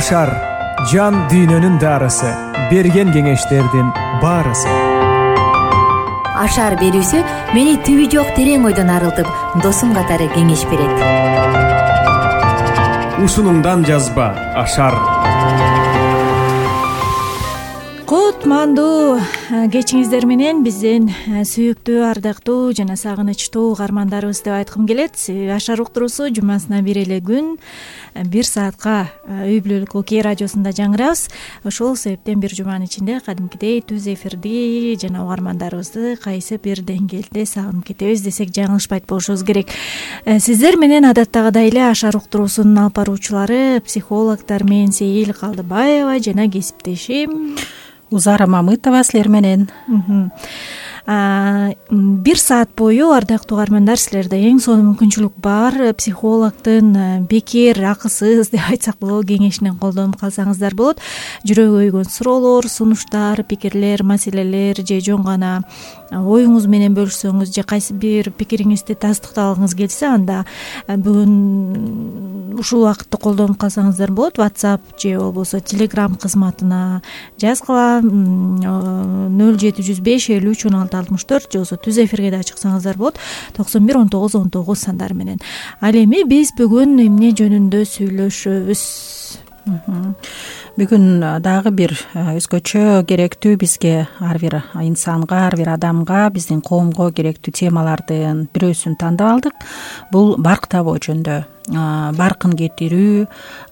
Ашар жан дүйнөнүн дарысы, берген кеңештердин баарысы. Ашар берүүсү мени түбү жок терең ойдон арылтып, досум катары кеңеш берет. Ушунумдан жазба Ашар. Кутмандуу кечиңиздер менен биздин сүйүктүү, ардактуу жана сагынычтуу угармандарыбыз деп айткым келет. Ашар уктуруусу жумасына бир эле күн 1 саатка үй бүлөлүк Окей радиосунда жаңырабыз. Ошол себептен бир жуманын ичинде кадимкидей түз эфирди жана угармандарыбызды кайсы бир деңгээлде сагынып кетебиз десек жаңылышпайт болушубуз керек. Сиздер менен адаттагыдай эле Ашар уктуруусунун алып баруучулары психологдор мен Сейил Калдыбаева жана кесиптешим Узара Мамытова силер менен. 1 саат бою ардактуу угармандар, силерде эң сонун мүмкүнчүлүк бар. Психологдун бекер, акысыз деп айтсак болобу кеңешинен колдонуп калсаңыздар болот. Жүрөгү өйгөн суроолор, сунуштар, пикирлер, маселелер же жөн гана оюңуз менен бөлүшсөңүз же кайсы бир пикириңизди тастыктагыңыз келсе, анда бүгүн ушул убакытты колдонуп калсаңыздар болот. WhatsApp же болбосо Telegram кызматына жазгыла 0705 53 16 64 же болбосо түз эфирге да чыксаңыздар болот 91 19 19 сандары менен. Ал эми биз бүгүн эмне жөнүндө сүйлөшөбүз? Бүгүн дагы бир өзгөчө керектүү, бизге ар бир инсанга, ар бир адамга, биздин коомго керектүү темалардын бирөөсүн тандап алдык. Бул барк табуу жөнүндө, баркын кетирүү,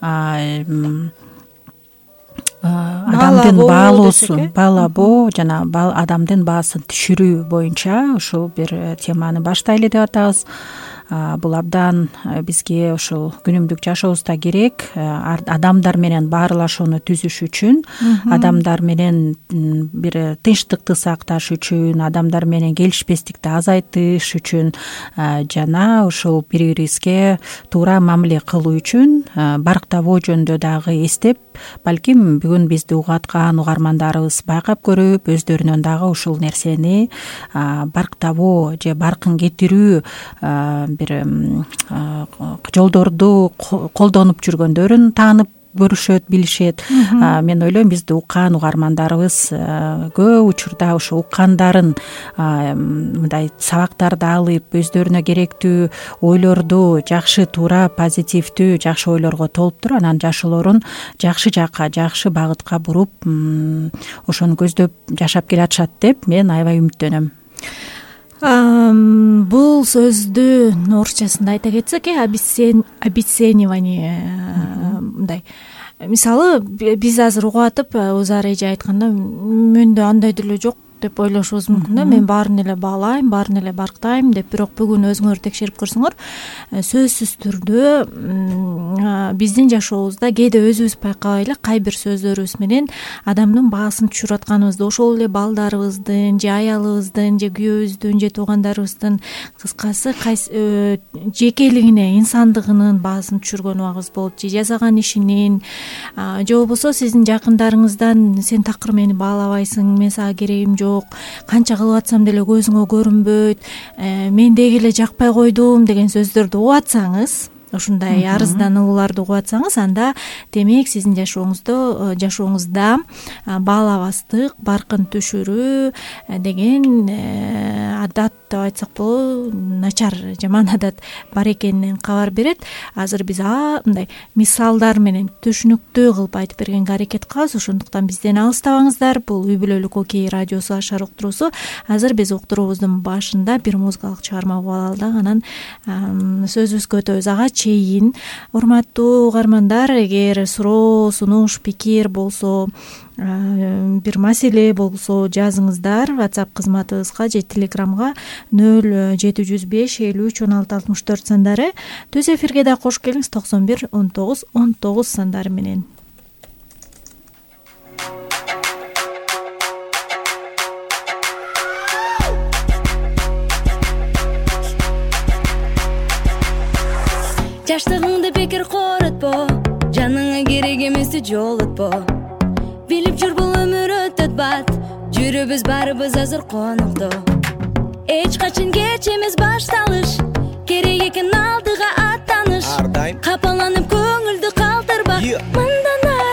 адамдын баалоосу, баалабоо жана адамдын баасын түшүрүү боюнча ушул бир теманы баштайлы деп атабыз. Бул абдан бизге ушул күнүмдүк жашообузда керек. Адамдар менен баарлашууну түзүш үчүн, адамдар менен бир тынчтыкты сакташ үчүн, адамдар менен келишпестикти азайтыш үчүн жана ушул бири-бирибизге туура мамиле кылуу үчүн барк табуу жөнүндө дагы эстеп, балким бүгүн бизди угаткан угармандарыбыз байкап көрүп, өздөрүнөн дагы ушул нерсени барк табуу же баркын кетирүү бир жолдорду колдонуп жүргөндөрүн таанып көрүшөт, билишет. Мен ойлойм, бизди уккан угармандарыбыз көп учурда ушу уккандарын мындай сабактарды алып, өздөрүнө керектүү ойлорду жакшы, туура, позитивдүү, жакшы ойлорго толуптуруп, анан жашоолорун жакшы жакка, жакшы багытка буруп, ошону көздөп жашап келатышат деп мен аябай үмүттөнөм. Бул сөздү орусчасында айта кетсек, обесценивание мындай. Мисалы, биз азыр угуп атып, Узар эже айтканда, менде андай деле жок деп ойлошубуз мүмкүн да. Мен баарын эле баалайм, баарын эле барктайм деп, бирок бүгүн өзүңөр текшерип көрсөңөр, сөзсүз түрдө биздин жашообузда кээде өзүбүз байкабай эле кай бир сөздөрүбүз менен адамдын баасын түшүрүп атканыбызды, ошол эле балдарыбыздын же аялыбыздын же күйөөбүздүн же туугандарыбыздын, кыскасы жекелигине, инсандыгынын баасын түшүргөн убагыбыз болот. Же жасаган ишинин, же болбосо сиздин жакындарыңыздан сен такыр мени баалабайсың, мен сага керегим жок, канча кылып атсам деле көзүңө көрүнбөйт, мен деги эле жакпай койдум деген сөздөрдү угуп атсаңыз, ушундай арызданууларды угуп атсаңыз, анда демек сиздин жашооңузда баалабастык, баркын түшүрүү деген адат деп айтсак болобу, начар, жаман адат бар экенинен кабар берет. Азыр биз мындай мисалдар менен түшүнүктүү кылып айтып бергенге аракет кылабыз. Ошондуктан бизден алыстабаңыздар. Бул үй бүлөлүк Окей радиосу Ашар уктуруусу. Азыр биз уктуруубуздун башында бир музыкалык чыгарма угуп алалы да, анан сөзүбүзгө өтөбүз. Ага чейин, урматтуу угармандар, эгер суроо, сунуш, пикир болсо, бир маселе болсо жазыңыздар WhatsApp кызматыбызга же Telegramга 0705 53 16 64 сандары. Түз эфирге да кош келиңиз 91 19 19 сандары менен. Жаштыгыңды бекер коротпо, жаныңа керек эмести жолотпо. Билип жүр, бул өмүр өтөт бат, жүрүбүз барыбыз азыр конокто. Эч качан кеч эмес башталыш, керек экен алдыга аттаныш. Капаланып көңүлдү калтырба, мындан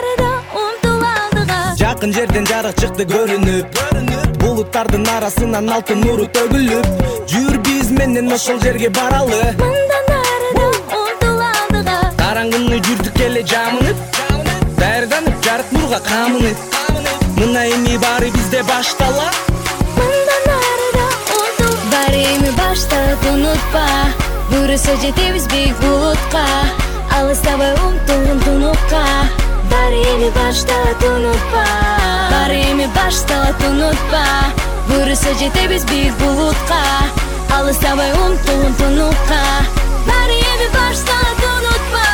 жерден жарык чыкты көрүнүп, булуттардын арасынан алтын нуру төгүлүп, жүр биз менен ошол жерге баралы. Мындан арыда умтула алдыга, Караңгыны жүрдүк эле жамынып, даярданып жарык нурга камынып. Мына эми баары бизде баштала. мындан арыда умтул. Баары эми башталат, унутпа. Буюрса жетебиз бийик булутка, алыстабай умтулгун тунукка. Баары эми башталат, унутпа. Баары эми башталат, унутпа. Буюрса жетебиз бийик булутка, алыстабай умтулгун тунукка. Баары эми башталат, унутпа.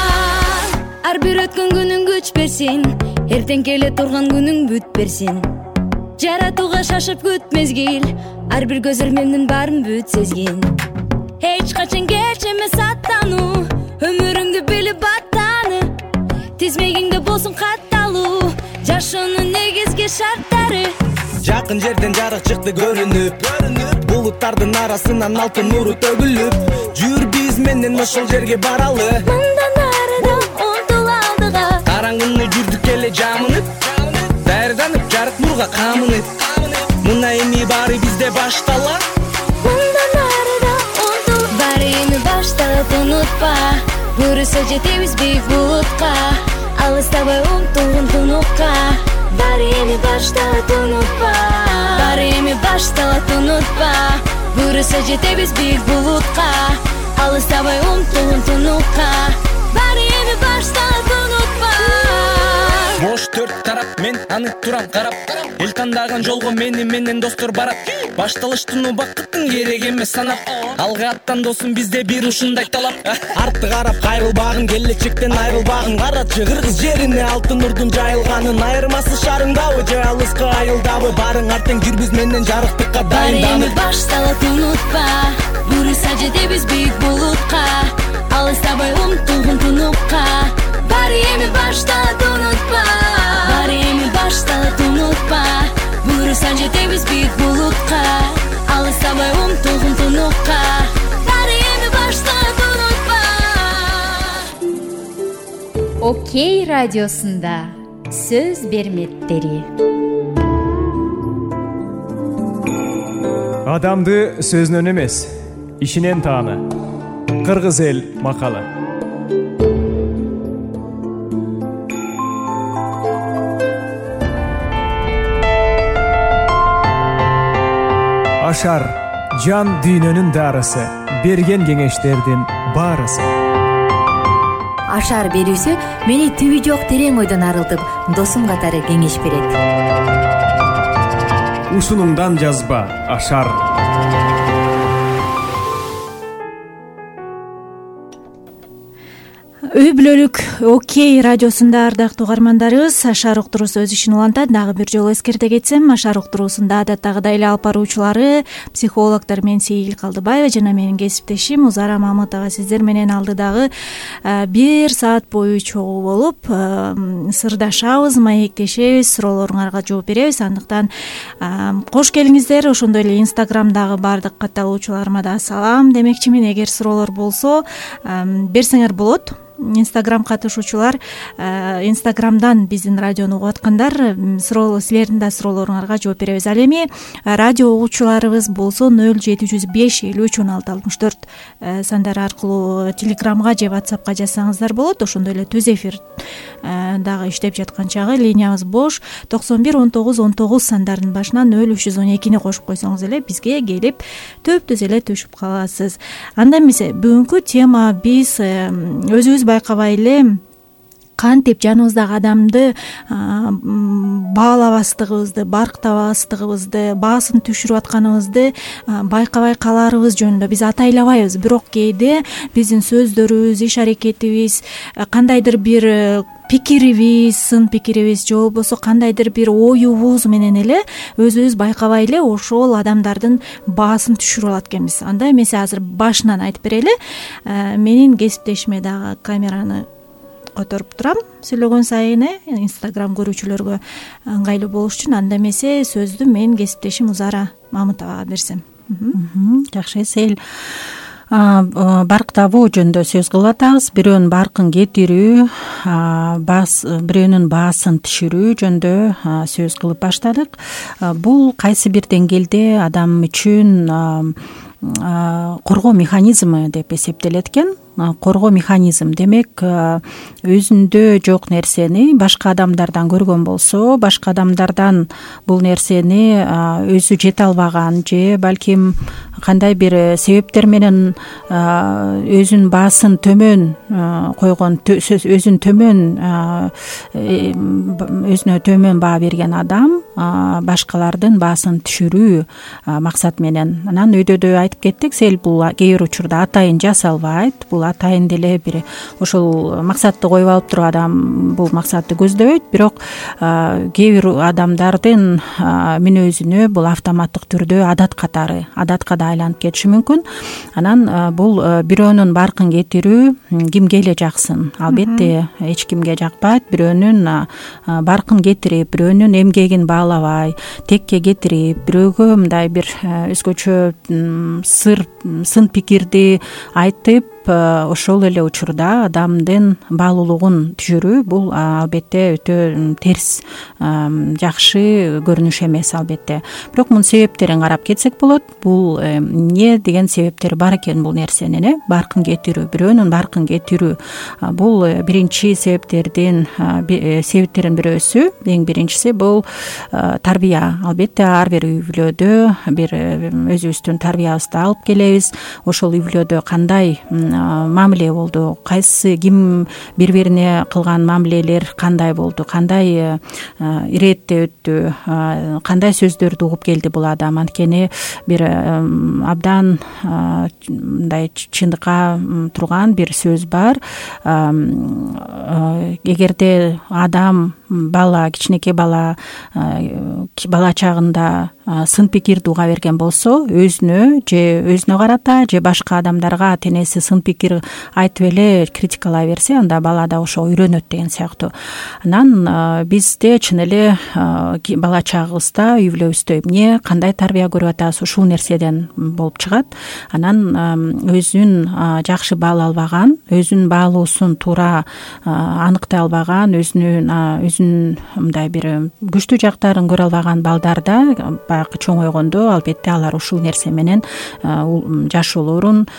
Ар бир өткөн күнүң күч берсин, эртең келе турган күнүң бүт берсин. Жаратууга шашып күт мезгил, ар бир көз ирмемдин баарын бүт сезгин. Эч качан кеч эмес аттануу, өмүрүңдү билип аттаны. Тизмегиңде болсун катталуу, жашоонун негизги шарттары. Жакын жерден жарык чыкты көрүнүп, булуттардын арасынан алтын нуру төгүлүп, жүр биз менен ошол жерге баралы. Мындан арыда умтула алдыга, Караңгыны жүрдүк эле жамынып, даярданып жарык нурга камынып. Мына эми баары бизде баштала. мындан арыда умтул. Баары эми башталат, унутпа. Буюрса жетебиз бийик булутка, алыстабай умтулгун тунукка. Баары эми башталат, унутпа. Баары эми башталат, унутпа. Буюрса жетебиз бийик булутка, алыстабай умтулгун тунукка. Баары эми башталат, унутпа. Бош төрт тарап, мен аны турам карап. Эл тандаган жолго мени менен достор барат. Башталыштын убакыттын керек эмес санап. Алга аттан досум, бизде бир ушундай талап. Артты карап кайрылбагын, келечектен айрылбагын. Карачы кыргыз жерине алтын нурдун жайылганын. Айырмасы шарыңдабы же алыска айылдабы, барың артең жүр биз менен жарыктыкка Баары эми дайынданып. башталат, унутпа. Буюрса жетебиз бийик булутка, алыстабай умтулгун тунукка. Баары эми башталат, унутпа. Баары эми башталат, унутпа. Буюрса жетебиз бийик булутка, алыстабай умтулгун тунукка. Баары эми башталат, унутпа. Окей радиосунда сөз берметтери. Адамды сөзүнөн эмес, ишинен тааны. Кыргыз эл макалы. Ашар жан дүйнөнүн дарысы, берген кеңештердин баарысы. Ашар берүүсү мени түбү жок терең ойдон арылтып, досум катары кеңеш берет. Ушунуңдан жазба, ашар. Үй бүлөлүк Окей радиосунда ардактуу угармандарыбыз, Ашар уктуруусу өз ишин улантат. Дагы бир жолу эскерте кетсем, Ашар уктуруусунда адаттагыдай эле алып баруучулары психологдор мен Сейил Калдыбаева жана менин кесиптешим Узара Мамытова сиздер менен алдыдагы 1 саат бою чогуу болуп сырдашабыз, маектешебиз, суроолоруңарга жооп беребиз. Андыктан кош келиңиздер. Ошондой эле Инстаграмдагы баардык катталуучуларыма да салам демекчимин. Эгер суроолор болсо берсеңер болот. Инстаграм катышуучулар Инстаграмдан биздин радиону угуп аткандар, силердин да суроолоруңарга жооп беребиз. Ал эми радио угуучуларыбыз болсо 0705 53 16 64 сандар аркылуу Телеграмга же WhatsAppка жазсаңыздар болот. Ошондой эле түз эфир дагы иштеп жаткан чагы линиябыз бош. 91 19 19 сандардын башынан 0312-ни кошуп койсоңуз эле бизге келип төп-түз эле түшүп каласыз. Анда эмесе бүгүнкү тема биз өзүбүз байкабай эле кантип жаныбыздагы адамды баалабастыгыбызды, барктабастыгыбызды, баасын түшүрүп атканыбызды байкабай калаарыбыз жөнүндө биз атайлабайбыз. Бирок кээде биздин сөздөрүбүз, иш аракетибиз, кандайдыр бир пикирибиз, сын пикирибиз же болбосо кандайдыр бир оюбуз менен эле өзүбүз байкабай эле ошол адамдардын баасын түшүрүп алат экенбиз. Анда эмесе азыр башынан айтып берели. Менин кесиптешиме дагы камераны которуп турам сүйлөгөн сайын Инстаграм көрүүчүлөргө ыңгайлуу болуш үчүн. Анда эмесе сөздү мен кесиптешим Узара Мамытовага берсем. Жакшы, Сейил. барктабоо жөнүндө сөз кылып атабыз. Бирөөнүн баркын кетирүү, бирөөнүн баасын түшүрүү жөнүндө сөз кылып баштадык. Бул кайсы бир деңгээлде адам үчүн коргоо механизмы деп эсептелет экен. Коргоо механизм демек өзүндө жок нерсени башка адамдардан көргөн болсо, башка адамдардан бул нерсени өзү жете албаган же балким кандай бир себептер менен өзүнүн баасын төмөн койгон, өзүнө төмөн баа берген адам башкалардын баасын түшүрүү максат менен. Анан өйдөдө айтып кеттик, бул кээ бир учурда атайын жасалбайт. Бул атайын деле бир ошол максатты коюп алып туруп адам бул максатты көздөбөйт. Бирок кээ бир адамдардын мүнөзүнө бул автоматтык түрдө адатка да айланып кетиши мүмкүн. Анан бул бирөөнүн баркын кетирүү кимге эле жаксын? Албетте эч кимге жакпайт. Бирөөнүн баркын кетирип, бирөөнүн эмгегин баалабай, текке кетирип, бирөөгө мындай бир өзгөчө сын пикирди айтып, ошол эле учурда адамдын баалуулугун түшүрүү бул албетте өтө терс, жакшы көрүнүш эмес албетте. Бирок мунун себептерин карап кетсек болот. Бул эмне деген себептери бар экен бул нерсенин, баркын кетирүү, бирөөнүн баркын кетирүү. Бул биринчи себептердин бирөөсү, эң биринчиси бул тарбия. Албетте ар бир үй бүлөдө бир өзүбүздүн тарбиябызды алып келебиз. Ошол үй бүлөдө кандай мамиле болду, ким бири-бирине кылган мамилелер кандай болду, кандай иретте өттү, кандай сөздөрдү угуп келди бул адам. Анткени бир абдан мындай чындыкка турган бир сөз бар. Эгерде адам кичинекей бала чагында сын пикирди уга берген болсо, өзүнө карата же башка адамдарга ата-энеси сын пикир айтып эле критикалай берсе, анда бала да ошого үйрөнөт деген сыяктуу. Анан бизде чын эле бала чагыбызда, үй бүлөбүздө эмне, кандай тарбия көрүп атабыз, ушул нерседен болуп чыгат. Анан өзүн жакшы баалай албаган, өзүнүн баалуусун туура аныктай албаган, өзүнүн мындай бир күчтүү жактарын көрө албаган балдарда баягы чоңойгондо албетте алар ушул нерсе менен жашоолоруна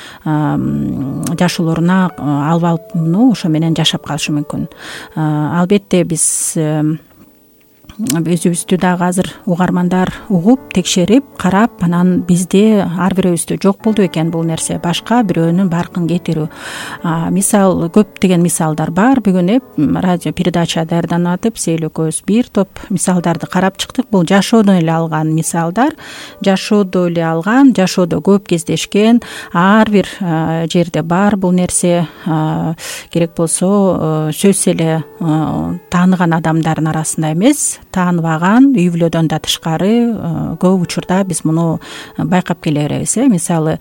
албалуу ошо менен жашап калышы мүмкүн. Албетте биз өзүбүздү дагы азыр угармандар угуп, текшерип, карап, анан бизде ар бирөөбүздө жок болду экен бул нерсе, башка бирөөнүн баркын кетирүү. Мисал, көптөгөн мисалдар бар. Бүгүн радио передача даярданып атып, Сейил экөөбүз бир топ мисалдарды карап чыктык. Бул жашоодон эле алган мисалдар, жашоодо көп кездешкен, ар бир жерде бар бул нерсе. Керек болсо сөзсүз эле тааныган адамдардын арасында эмес, тааныбаган, үй бүлөдөн да тышкары көп учурда биз муну байкап келе беребиз. Мисалы,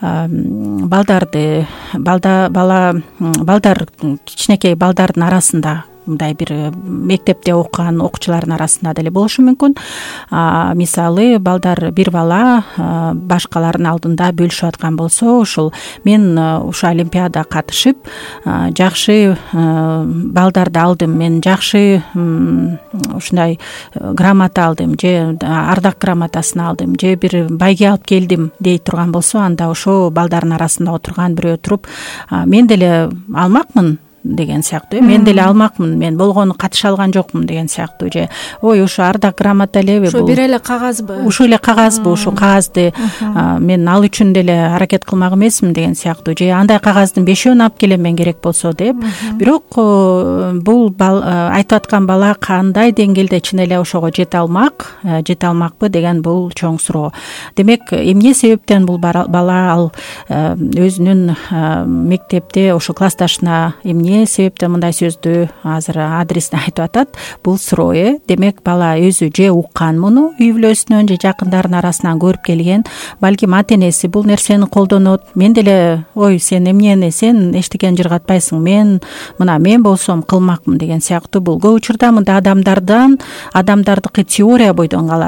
кичинекей балдардын арасында, мындай бир мектепте окуган окуучулардын арасында деле болушу мүмкүн. Мисалы, бир бала башкалардын алдында бөлүшүп аткан болсо, ушул мен ушу олимпиада катышып, жакшы балдарды алдым, мен жакшы ушундай грамота алдым, же ардак грамотасын алдым, же бир байге алып келдим дей турган болсо, анда ошо балдардын арасында отурган бирөө туруп, мен деле алмакмын деген сыяктуу, мен деле алмакмын, мен болгону катыша алган жокмун деген сыяктуу, же ой ушу ардак грамота элеби, бул бир эле кагазбы, ушул эле кагазбы, ушул кагазды мен ал үчүн деле аракет кылмак эмесмин деген сыяктуу, же андай кагаздын 5-өн алып келем мен керек болсо деп. Бирок бул айтып аткан бала кандай деңгээлде чын эле ошого жете алмакпы деген бул чоң суроо. Демек, эмне себептен бул бала ал өзүнүн мектепте ошо классташына эмне себептен мындай сөздү азыр адресин айтып атат, бул суроо. Демек, бала өзү же уккан муну үй бүлөсүнөн же жакындарынын арасынан көрүп келген, балким ата-энеси бул нерсени колдонот. Мен деле ой сен эмнени, сен эчтекени жыргатпайсың, мен болсом кылмакмын деген сыяктуу. Бул көп учурда мындай адамдардыкы теория бойдон калат.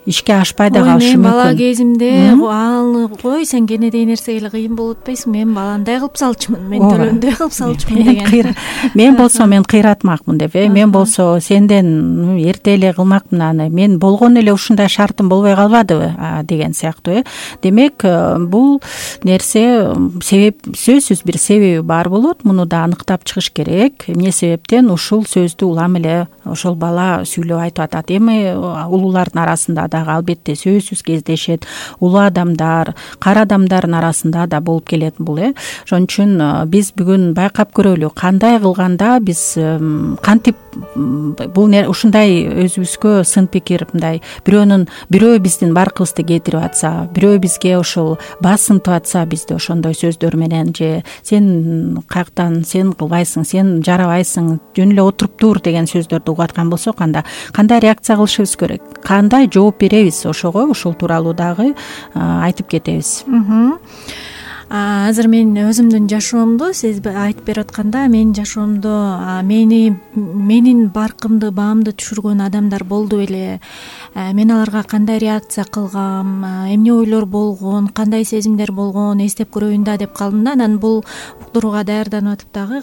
ишке ашпай да ой калышы мен бала мүмкүн. кезимде ал кой сен кенедей нерсе эле кыйын болуп атпайсыңбы, мен баландай кылып салчумун, мен төлөндөй кылып салчумун деген. Мен болсо мен кыйратмакмын деп, мен болсо сенден эрте эле кылмакмын аны, мен болгон эле ушундай шартым болбой калбадыбы деген сыяктуу. Демек бул нерсе себеп, сөзсүз бир себеби бар болот, муну да аныктап чыгыш керек. Эмне себептен ушул сөздү улам эле ошол бала сүйлөп айтып атат. Эми улуулардын арасында дагы албетте сөзсүз кездешет, улуу адамдар, кара адамдардын арасында да болуп келет бул. Ошон үчүн биз бүгүн байкап көрөлү, кандай кылганда биз кантип бул ушундай өзүбүзгө сын пикир, мындай бирөө биздин баркыбызды кетирип атса, бирөө бизге ошол басынтып атса, бизди ошондой сөздөр менен же сен каяктан, сен кылбайсың, сен жарабайсың, жөн эле отуруп тур деген сөздөрдү угуп аткан болсок, анда кандай реакция кылышыбыз керек, кандай жооп беребиз, ошого ошол тууралуу дагы айтып кетебиз. Азыр мен өзүмдүн жашоомду сиз айтып берип атканда, менин жашоомдо менин баркымды, баамды түшүргөн адамдар болду беле, мен аларга кандай реакция кылгам, эмне ойлор болгон, кандай сезимдер болгон эстеп көрөйүн да деп калдым да. Анан бул уктурууга даярданып атып дагы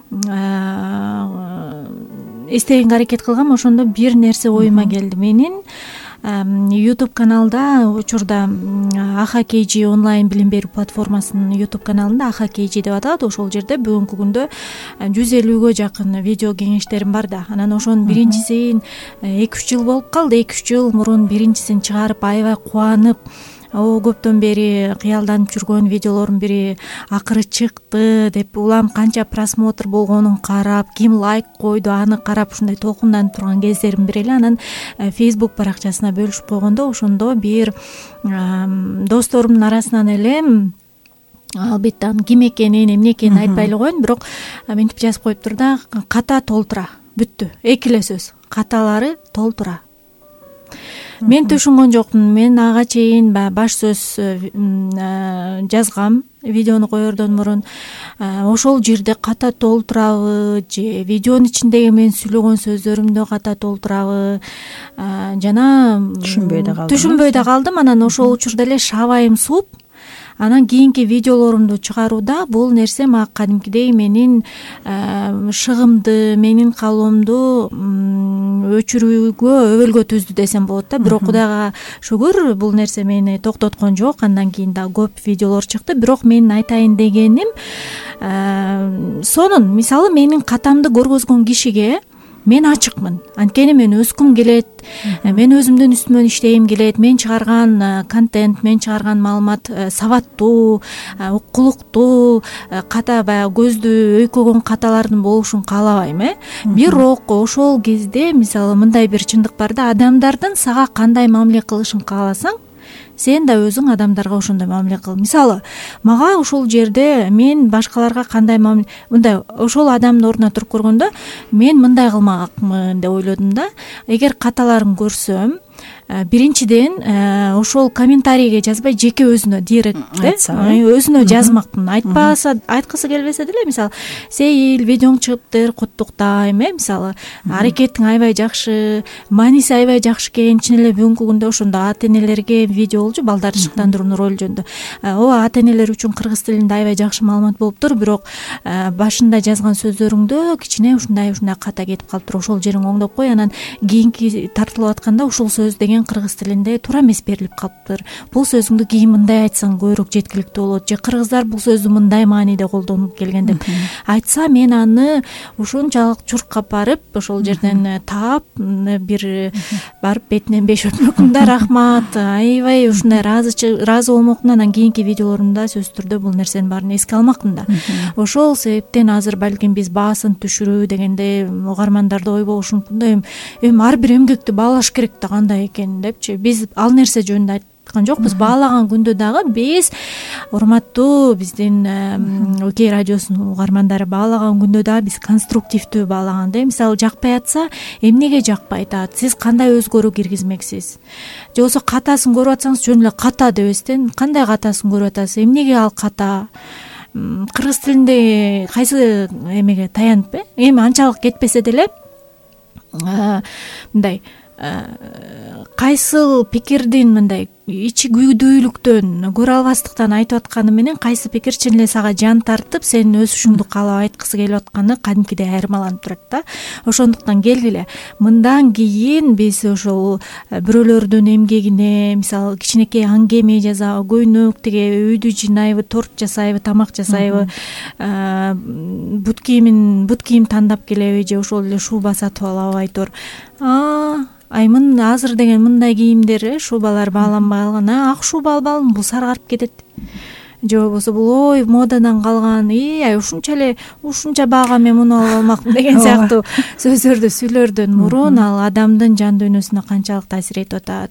эстегенге аракет кылгам. Ошондо бир нерсе оюма келди. Менин YouTube каналда учурда AHKG онлайн билим берүү платформасынын YouTube каналында AHKG деп аталат. Ошол жерде бүгүнкү күндө 150гө жакын видео кеңештерим бар да. Анан ошонун биринчисин 2-3 жыл болуп калды. 2-3 жыл мурун биринчисин чыгарып аябай кубанып, көптөн бери кыялданып жүргөн видеолордун бири акыры чыкты деп, улам канча просмотр болгонун карап, ким лайк койду аны карап ушундай толкунданып турган кездерим бир эле. Анан Facebook баракчасына бөлүшүп койгондо, ошондо бир досторумдун арасынан эле, албетте анын ким экенин, эмне экенин айтпай эле коеюн, бирок мынтип жазып коюптур да: ката толтура, бүттү. Эки эле сөз: каталары толтура. Мен түшүнгөн жокмун. Мен ага чейин баш сөз жазгам видеону коердон мурун. Ошол жерде ката толтурабы же видеонун ичиндеги мен сүйлөгөн сөздөрүмдү ката толтурабы, жана түшүнбөй да калдым. Анан ошол учурда эле шабайым сууп, анан кийинки видеолорумду чыгарууда бул нерсе мага кадимкидей менин шыгымды, менин каалоомду өчүрүүгө, өбөлгө түздү десем болот да. Бирок Кудайга шүгүр, бул нерсе мени токтоткон жок. Андан кийин да көп видеолор чыкты. Бирок менин айтайын дегеним, сонун мисалы менин катамды көргөзгөн кишиге мен ачыкмын. Анткени мен өскүм келет, мен өзүмдүн үстүмөн иштейим келет. Мен чыгарган контент, мен чыгарган маалымат сабаттуу, укулуктуу, ката баягы көздү өйкөгөн каталардын болушун каалабайм. Бирок ошол кезде мисалы мындай бир чындык бар да: адамдардын сага кандай мамиле кылышын кааласаң, сен да өзүң адамдарга ошондой мамиле кыл. Мисалы, мага ошол жерде мен башкаларга кандай мамиле, мындай ошол адамдын ордуна туруп көргөндө мен мындай кылмакмын деп ойлодум да. Эгер каталарын көрсөм, биринчиден ошол комментарийге жазбай жеке өзүнө директте өзүнө жазмакмын. Айткысы келбесе деле, мисалы: Сейил, видеоң чыгыптыр, куттуктайм, мисалы аракетиң аябай жакшы, мааниси аябай жакшы экен. Чын эле бүгүнкү күндө ошондо ата энелерге видео болчу, балдарды шыктандыруунун ролу жөнүндө. Ооба, ата энелер үчүн кыргыз тилинде аябай жакшы маалымат болуптур, бирок башында жазган сөздөрүңдө кичине ушундай ката кетип калыптыр, ошол жериң оңдоп кой. Анан кийинки тартылып атканда ушул сөз деген кыргыз тилинде туура эмес берилип калыптыр. Бул сөзүңдү кийин мындай айтсаң көбүрөөк жеткиликтүү болот, же кыргыздар бул сөздү мындай мааниде колдонуп келген деп айтса, мен аны ушунчалык чуркап барып, ошол жерден таап, бир барып бетинен 5 өтмөкмүн да: рахмат, аябай ушундай ыраазы болмокмун. Анан кийинки видеолорумда сөзсүз түрдө бул нерсенин баарын эске алмакмын да. Ошол себептен азыр балким биз баасын түшүрүү дегенде угармандарды ой болушу мүмкүн да: эми ар бир эмгекти баалаш керек да кандай экен депчи. Биз ал нерсе жөнүндө айткан жокпуз. Баалаган күндө дагы биз, урматтуу биздин ОК радиосунун угармандары, баалаган күндө дагы биз конструктивдүү баалаганда, мисалы жакпай атса, эмнеге жакпай атат, сиз кандай өзгөрүү киргизмексиз, же болбосо катасын көрүп атсаңыз жөн эле ката дебестен, кандай катасын көрүп атасыз, эмнеге ал ката, кыргыз тилинде кайсы эмеге таянып, эми анчалык кетпесе деле мындай кайсыл пикирдин мындай ичи күйдүүлүктөн көрө албастыктан айтып атканы менен кайсы пикир чын эле сага жан тартып сенин өсүшүңдү каалап айткысы келип атканы кадимкидей айырмаланып турат да. Ошондуктан келгиле мындан кийин биз ошол бирөөлөрдүн эмгегине мисалы кичинекей аңгеме жазабы, көйнөк тиге, үйдү жыйнайбы, торт жасайбы, тамак жасайбы, бут кийим тандап келеби же ошол эле шуба сатып алабы айтор. Азыр деген мындай кийимдер, шубалар бааланбай калган. Ак шуба албалымы, бул саргарып кетет. Же болбосо бул модадан калган, ушунча баага мен муну алып алмакмын деген сыяктуу сөздөрдү сүйлөрдөн мурун ал адамдын жан дүйнөсүнө канчалык таасир этип атат,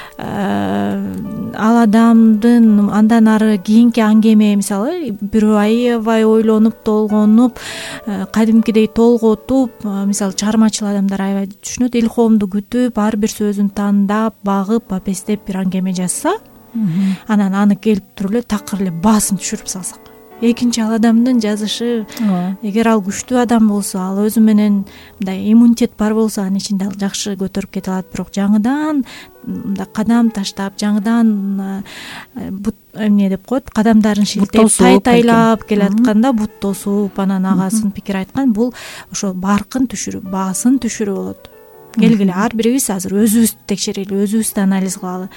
ал адамдын андан ары кийинки аңгеме мисалы бирөө аябай ойлонуп, толгонуп, кадимкидей толготуп, мисалы чыгармачыл адамдар аябай түшүнөт, илхомду күтүп, ар бир сөзүн тандап, багып, апестеп бир аңгеме жазса, анан аны келип туруп эле такыр эле баасын түшүрүп салсак, экинчи ал адамдын жазышы, эгер ал күчтүү адам болсо, ал өзү менен мындай иммунитет бар болсо, анын ичинде ал жакшы көтөрүп кете алат. Бирок жаңыдан мындай кадам таштап, жаңыдан эмне деп коет, кадамдарын шилтеп, тайтайлап келатканда бут тосуп, анан агасын пикир айткан, бул ошо баркын түшүрүү, баасын түшүрүү болот. Келгиле ар бирибиз азыр өзүбүздү текшерели, өзүбүздү анализ кылалы.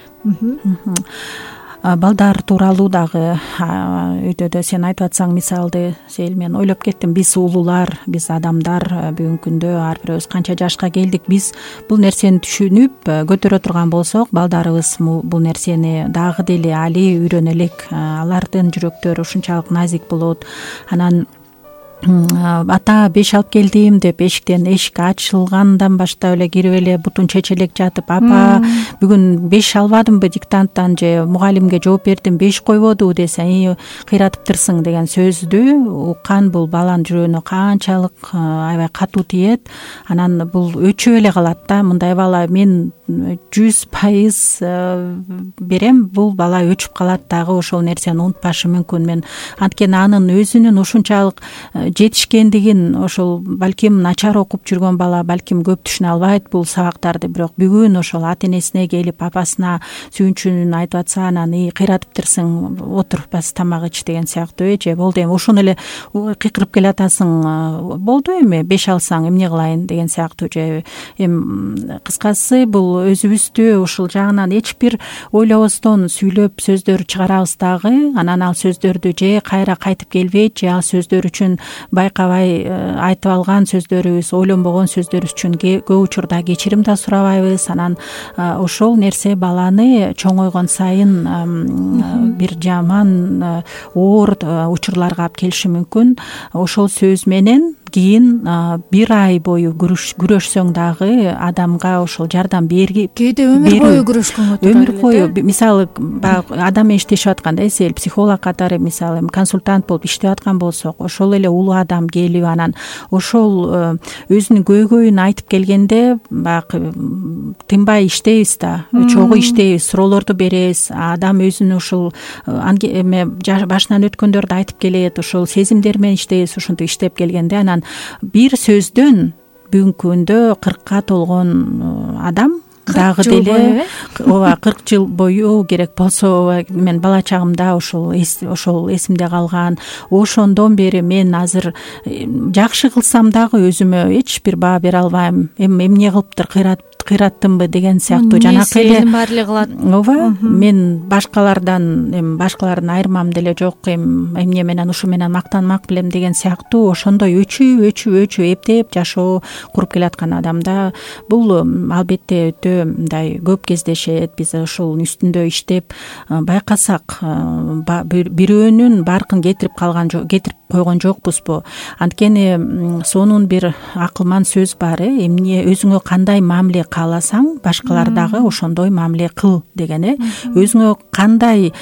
Балдар тууралуу дагы өйдө сен айтып атсаң мисалды, Сейил, мен ойлоп кеттим. Биз улуулар, биз адамдар бүгүнкү күндө ар бирөөбүз канча жашка келдик, биз бул нерсени түшүнүп көтөрө турган болсок, балдарыбыз бул нерсени дагы деле али үйрөнө элек. Алардын жүрөктөрү ушунчалык назик болот. Анан ата беш алып келдим деп эшик ачылгандан баштап эле кирип эле бутун чечелек жатып, апа бүгүн 5 албадымбы диктанттан, же мугалимге жооп бердим 5 койбоду десе, кыйратыптырсың деген сөздү уккан бул баланын жүрөгүнө канчалык аябай катуу тиет. Анан бул өчүп эле калат да. Мындай бала мен 100% берем, бул бала өчүп калат дагы, ошол нерсени унутпашы мүмкүн. Мен анткени анын өзүнүн ушунчалык жетишкендигин, ошол балким начар окуп жүргөн бала балким көп түшүнө албайт бул сабактарды, бирок бүгүн ошол ата энесине келип апасына сүйүнчүн айтып атса, анан кыйратыптырсың, отур бас тамак ич деген сыяктуу, же болду эми ошону эле кыйкырып келатасың, болду эми 5 алсаң эмне кылайын деген сыяктуу. Же эми кыскасы бул өзүбүздү ушул жагынан эч бир ойлобостон сүйлөп сөздөр чыгарабыз дагы, анан ал сөздөрдү же кайра кайтып келбейт, же ал сөздөр үчүн байкабай айтып алган сөздөрүбүз, ойлонбогон сөздөрүбүз үчүн көп учурда кечирим да сурабайбыз. Анан ошол нерсе баланы чоңойгон сайын бир жаман оор учурларга алып келиши мүмкүн. Ошол сөз менен кийин 1 ай бою күрөшсөң дагы адамга ошол жардам бергип, кээде өмүр бою күрөшкөнгө туура келет. Өмүр бою мисалы адам иштешип атканда, Сейил, психолог катары мисалы консультант болуп иштеп аткан болсок, ошол эле улуу адам келип анан ошол өзүнүн көйгөйүн айтып келгенде баягы тынбай иштейбиз да, чогуу иштейбиз, суроолорду беребиз. Адам өзүнүн ушул башынан өткөндөрдү айтып келет, ошол сезимдер менен иштейбиз. Ушинтип иштеп келгенде анан бир сөздөн бүгүнкү күндө 40-ка толгон адам дагы деле 40 жыл бою керек болсо, мен бала чагымда ошол эсимде калган. Ошондон бери мен азыр жакшы кылсам дагы өзүмө эч бир баа бере албайм. Эмне кылыптыр, кыйраттымбы деген сыяктуу жанакы эле баары эле кылат. Ооба, мен башкалардын айырмам деле жок, эмне менен ушу менен мактанмак билем деген сыяктуу ошондой өчүп эптеп жашоо куруп келаткан адамда бул албетте өтө мындай көп кездешет. Биз ушул үстүндө иштеп байкасак, бирөөнүн баркын кетирип койгон жокпузбу? Анткени сонун бир акылман сөз бар, эмне өзүңө кандай мамиле кааласаң, башкалар дагы ошондой мамиле кыл деген. Өзүңө кандай,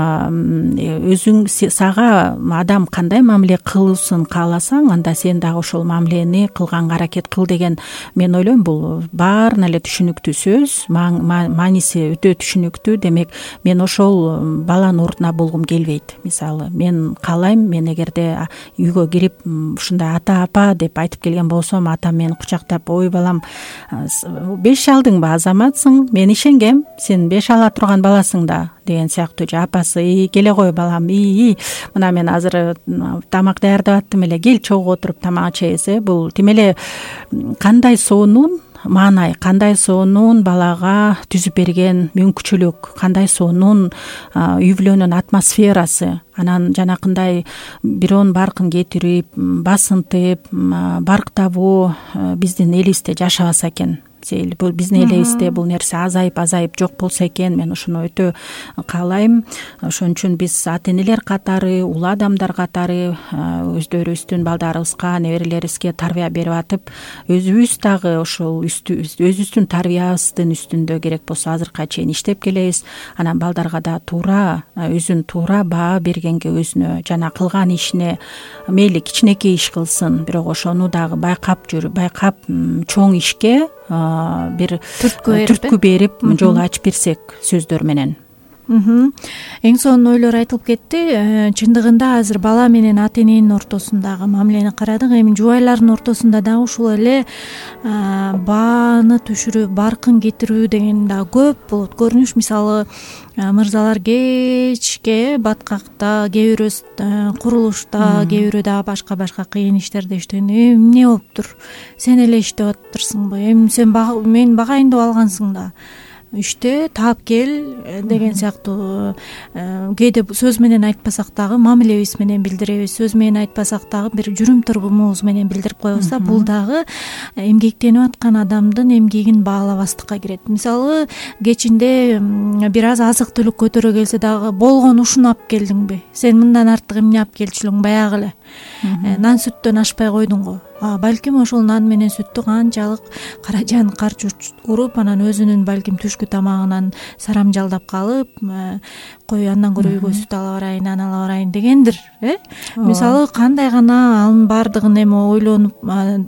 сага адам кандай мамиле кылуусын кааласаң, анда сен дагы ошол мамилени кылганга аракет кыл деген. Мен ойлойм, бул баарына эле түшүнүктүү сөз, мааниси өтө түшүнүктүү. Демек, мен ошол баланын ордуна болгум келбейт. Мисалы, мен каалайм, мен эгерде үйгө кирип ушундай ата, апа деп айтып келген болсом, ата мени кучактап, ой балам, беш алдыңбы, Азаматсың, мен ишенгем, сен беш ала турган баласың да деген сыяктуу же апасы келе кой балам, мына мен азыр тамак даярдап аттым эле, кел чогуу отуруп тамак ичебиз. Бул тим эле кандай сонун маанай, кандай сонун балага түзүп берген мүмкүнчүлүк, кандай сонун үй бүлөнүн атмосферасы. Анан жанакындай бирөөнүн баркын кетирип, басынтып, барктабоо биздин элибизде жашабаса экен. Бул биздин элибизде бул нерсе азайып жок болсо экен, мен ушуну өтө каалайм. Ошон үчүн биз ата энелер катары, улуу адамдар катары өздөрүбүздүн балдарыбызга, неберелерибизге тарбия берип атып, өзүбүз дагы ошол өзүбүздүн тарбиябыздын үстүндө керек болсо азыркыга чейин иштеп келебиз. Анан балдарга да туура өзүн туура баа бергенге, өзүнө жана кылган ишине мейли кичинекей иш кылсын, бирок ошону дагы байкап чоң ишке бир түрткү берип жол ачып берсек сөздөр менен. Эң сонун ойлор айтылып кетти. Чындыгында азыр бала менен ата эненин ортосундагы мамилени карадык. Эми жубайлардын ортосунда дагы ушул эле бааны түшүрүү, баркын кетирүү деген дагы көп болот. Көрүнүш, мисалы, мырзалар кечке баткакта, кээ бирөө курулушта, кээ бирөө дагы башка кыйын иштерде иштеген. Эмне болуптур? Сен эле иштеп атырсыңбы? Сен мен багайын деп алгансың да. Иште таап кел деген сыяктуу кээде сөз менен айтпасак дагы мамилебиз менен билдиребиз, сөз менен айтпасак дагы бир жүрүм тургумубуз менен билдирип коебуз да. Бул дагы эмгектенип аткан адамдын эмгегин баалабастыкка кирет. Мисалы, кечинде бир аз азык түлүк көтөрө келсе дагы болгон ушуну алып келдиңби? Сен мындан артык эмне алып келчүлүң баягы эле? Нан сүттөн ашпай койдуң го. Балким ошол нан менен сүттү канчалык каражан карчу уруп, анан өзүнүн балким түшкү тамагынан сарамжалдап калып, кой андан көрө үйгө сүт ала барайын, нан ала барайын дегендир. Мисалы, кандай гана анын баардыгын эми ойлонуп,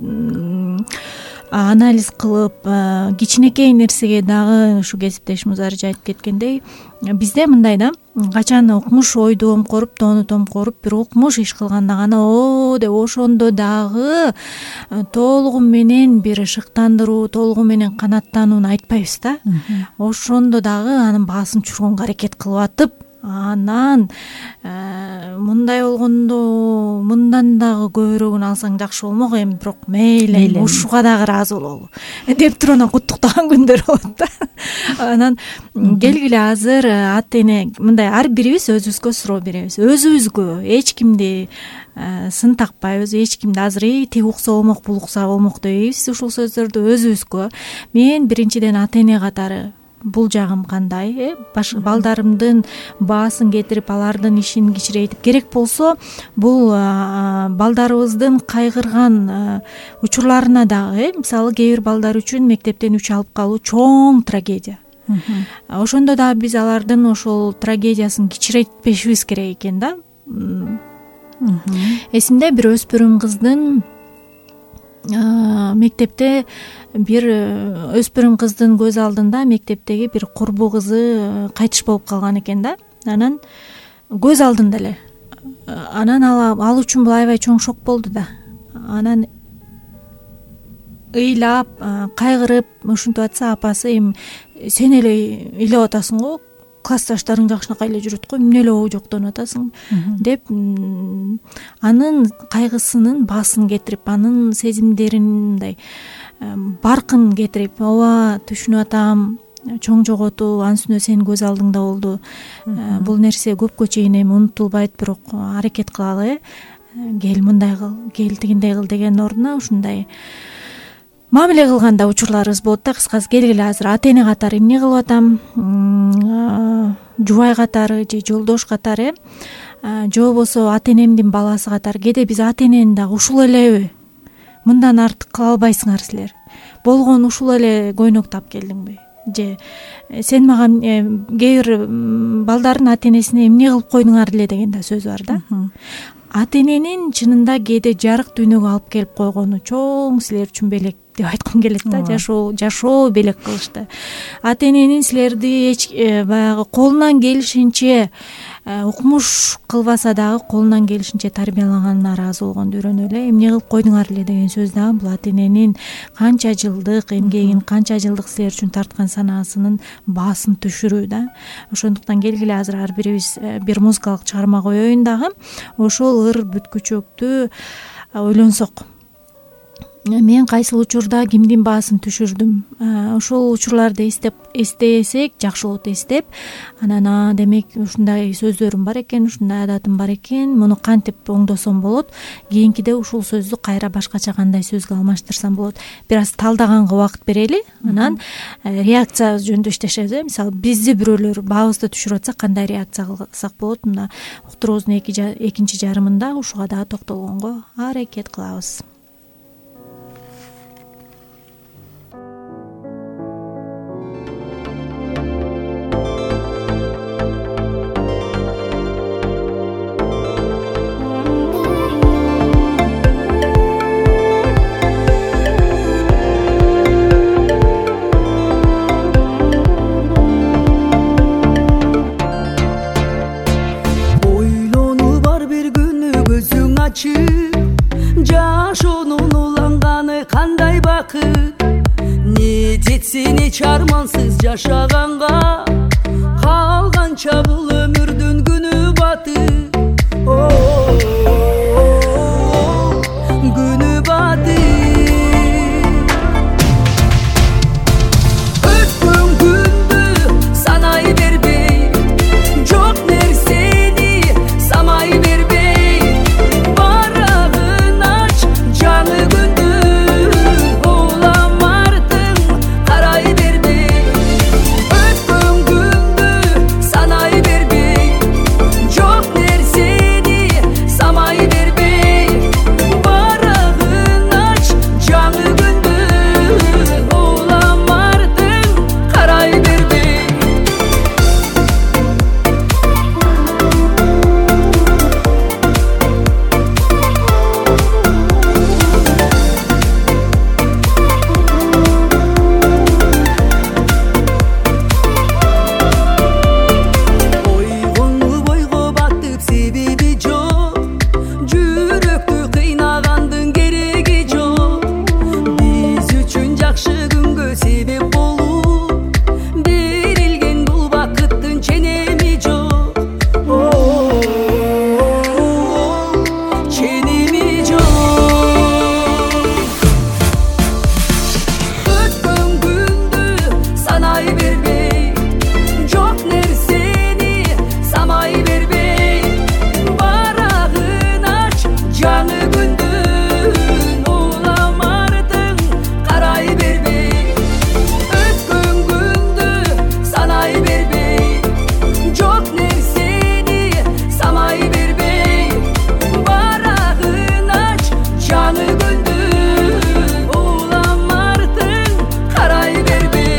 анализ кылып, кичинекей нерсеге дагы ушу кесиптешим Заржа айтып кеткендей, бизде мындай да, качан укмуш ойду омкоруп, тоону томкоруп, бир укмуш иш кылганда гана деп ошондо дагы толугу менен бир шыктандыруу, толугу менен канааттанууну айтпайбыз да. Ошондо дагы анын баасын түшүргөнгө аракет кылып атып, анан мындай болгондо мындан дагы көбүрөөгүн алсаң жакшы болмок, эми бирок мейли ушуга дагы ыраазы бололу деп туруп анан куттуктаган күндөр болот да. Анан келгиле азыр ата эне мындай ар бирибиз өзүбүзгө суроо беребиз. Өзүбүзгө эч кимди сын такпайбыз, эч кимди азыр тиги укса болмок, бул укса болмок дебейбиз. Ушул сөздөрдү өзүбүзгө мен биринчиден ата эне катары бул жагым кандай, балдарымдын баасын кетирип, алардын ишин кичирейтип, керек болсо бул балдарыбыздын кайгырган учурларына дагы, мисалы, кээ бир балдар үчүн мектептен үч алып калуу чоң трагедия. Ошондо дагы биз алардын ошол трагедиясын кичирейтпешибиз керек экен да. Эсимде бир өспүрүм кыздын мектепте бир өспүрүм кыздын көз алдында мектептеги бир курбу кызы кайтыш болуп калган экен да. Анан көз алдында эле. Анан ал үчүн бул аябай чоң шок болду да. Анан ыйлап, кайгырып ушинтип атса, апасы эми сен эле ыйлап атасың го, классташтарың жакшынакай эле жүрөт го, эмне эле жоктонуп атасың деп анын кайгысынын баасын кетирип, анын сезимдерин мындай баркын кетирип, ооба түшүнүп атам, чоң жоготуу анын үстүнө сенин көз алдыңда болду. Бул нерсе көпкө чейин эми унутулбайт, бирок аракет кылалы, кел мындай кыл, кел тигиндей кыл деген ордуна ушундай мамиле кылган да учурларыбыз болот да. Кыскасы, келгиле азыр ата эне катары эмне кылып атам, жубай катары же жолдош катары, же болбосо ата энемдин баласы катары, кээде биз ата энени дагы ушул элеби, мындан артык кыла албайсыңар силер, болгон ушул эле көйнөк таап келдиңби, же сен мага кээ бир балдардын ата энесине эмне кылып койдуңар деле деген да сөз бар да. Ата эненин чынында кээде жарык дүйнөгө алып келип койгону чоң силер үчүн белек деп айткым келет да. Жашоо белек кылышты. Ата эненин силерди баягы колунан келишинче укмуш кылбаса дагы колунан келишинче тарбиялаганына ыраазы болгонду үйрөнөлү. Эмне кылып койдуңар эле деген сөз дагы бул ата эненин канча жылдык эмгегин, канча жылдык силер үчүн тарткан санаасынын баасын түшүрүү да. Ошондуктан келгиле азыр ар бирибиз бир музыкалык чыгарма коеюн дагы. Ошол ыр бүткүчөктү ойлонсок. Мен кайсыл учурда кимдин баасын түшүрдүм, ошол учурларды эстесек жакшы болот. Эстеп, анан демек ушундай сөздөрүм бар экен, ушундай адатым бар экен, муну кантип оңдосом болот, кийинкиде ушул сөздү кайра башкача кандай сөзгө алмаштырсам болот. Бир аз талдаганга убакыт берели, анан реакция жөнүндө иштешебиз. Мисалы, бизди бирөөлөр баабызды түшүрүп атса кандай реакция кылсак болот? Мына уктуруубуздун экинчи жарымында ушуга дагы токтолгонго аракет кылабыз. Жашоонун уланганы кандай бакыт, не жетсин эч армансыз жашаганга, калганча бул өмүрдүн күнү батыт, күнү батыт. Өткөн күндү санай бербей, жок нерсени самай бербей, барагын ач жаңы күндү, улам артың карай бербей. Өткөн күндү санай бербей, жок нерсени самай бербей, барагын ач жаңы күндү, улам артың карай бербей. Ойгону бойго батып себеби жок, жүрөктү кыйнагандын кереги жок. Биз үчүн жакшы күнгө себеп болуп берилген бул бакыттын ченеми жок, ченеми жок. Өткөн күндү санай бербей, жок нерсени самай бербей, барагын ач жаңы күндүн, улам артың карай бербей. Өткөн күндү санай бербей, жок нерсени самай бербей, барагын ач жаңы күндүн, улам артың карай бербей.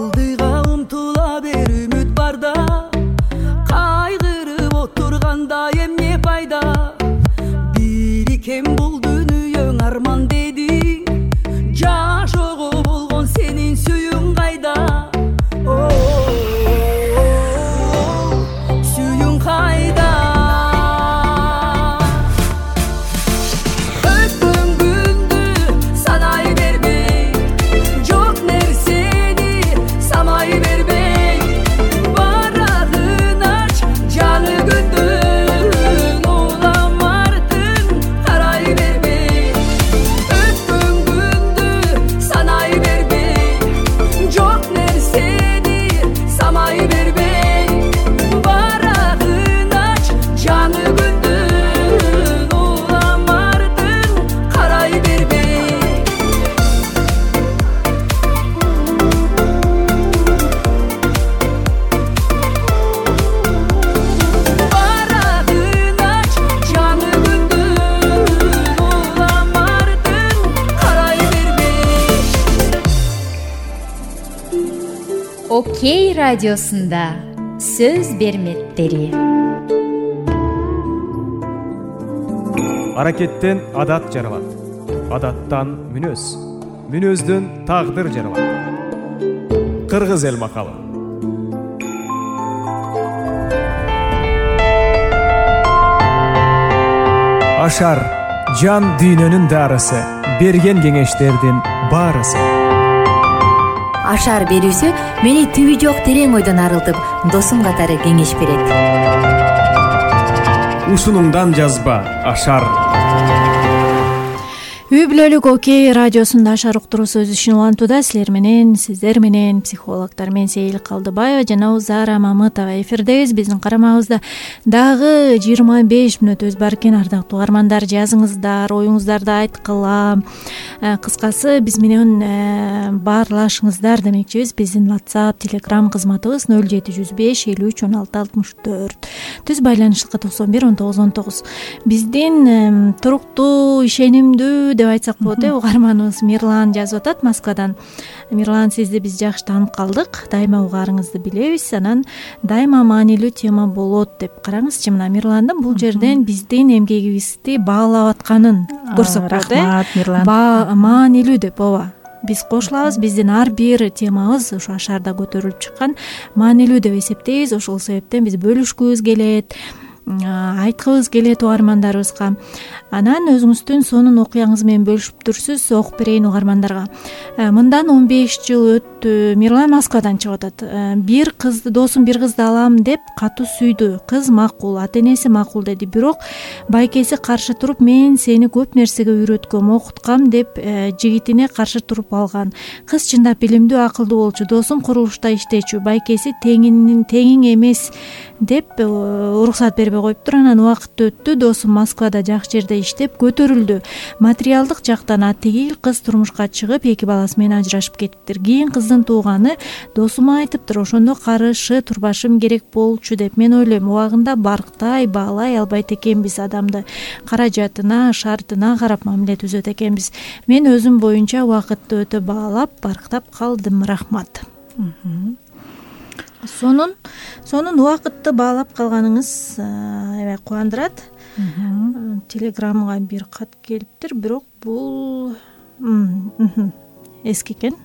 Алдыга умтула бер, үмүт барда, кайгырып отурганда Кей радиосунда сөз берметтери. Аракеттен адат жаралат, адаттан мүнөз, мүнөздөн тагдыр жаралат. Кыргыз эл макалы. Ашар жан дүйнөнүн дарысы, берген кеңештердин барысы. Ашар берүүсү мени түбү жок терең ойдон арылтып, досум катары кеңеш берет. Ушунуңдан жазба, Ашар. Үй бүлөлүк Окей радиосунда Ашар уктуруу сөз ишин улантууда сиздер менен психологдор мен Сейил Калдыбаева жана Узара Мамытова эфирдебиз. Биздин карамагыбызда дагы 25 мүнөт өз бар экен. Ардактуу угармандар, жазыңыздар, оюңуздарды айткыла. Кыскасы биз менен баарлашыңыздар демекчибиз. Биздин WhatsApp, Telegram кызматыбыз 0705 53 16 64. Түз байланышлыкка 91 19 19. Биздин туруктуу, ишенимдүү деп айтсак болот. Угарманыбыз Мирлан жазып атат Москвадан. Мирлан, сизди биз жакшы таанып калдык. Дайыма угаарыңызды билебиз. Анан дайыма маанилүү тема болот деп. Караңызчы, мына Мирландын бул жерден биздин эмгегибизди баалап атканын көрсөк болот. Рахмат, Мирлан. Маанилүү деп, ооба. Биз кошулабыз. Биздин ар бир темабыз ушу Ашарда көтөрүлүп чыккан маанилүү деп эсептейбиз. Ошол себептен биз бөлүшкүбүз келет, айткыбыз келет угармандарыбызга. Анан өзүңүздүн сонун окуяңыз менен бөлүшүп турсуз. Окуп берейин угармандарга. Мындан 15 жыл өттү. Мирлан Москвадан чыгып атат. Бир кызды, досум бир кызды алам деп катуу сүйдү. Кыз макул, ата энеси макул деди. Бирок байкеси каршы туруп, мен сени көп нерсеге үйрөткөм, окуткам деп жигитине каршы туруп алган. Кыз чындап билимдүү, акылдуу болчу. Досум курулушта иштечү. Байкеси теңиң эмес деп уруксат бербей коюптур. Анан убакыт өттү. Досум Москвада жакшы жерде иштеп көтөрүлдү. Материалдык жактан атегил кыз турмушка чыгып, 2 баласы менен ажырашып кетиптир. Кийин кыздын тууганы досума айтыптыр, ошондо каршы турбашым керек болчу деп. Мен ойлойм, убагында барктай, баалай албайт экенбиз адамды. Каражатына, шартына карап мамиле түзөт экенбиз. Мен өзүм боюнча убакытты өтө баалап, барктап калдым. Рахмат. Сонун убакытты баалап калганыңыз аябай кубандырат. Телеграмга бир кат келиптир, бирок бул эски экен.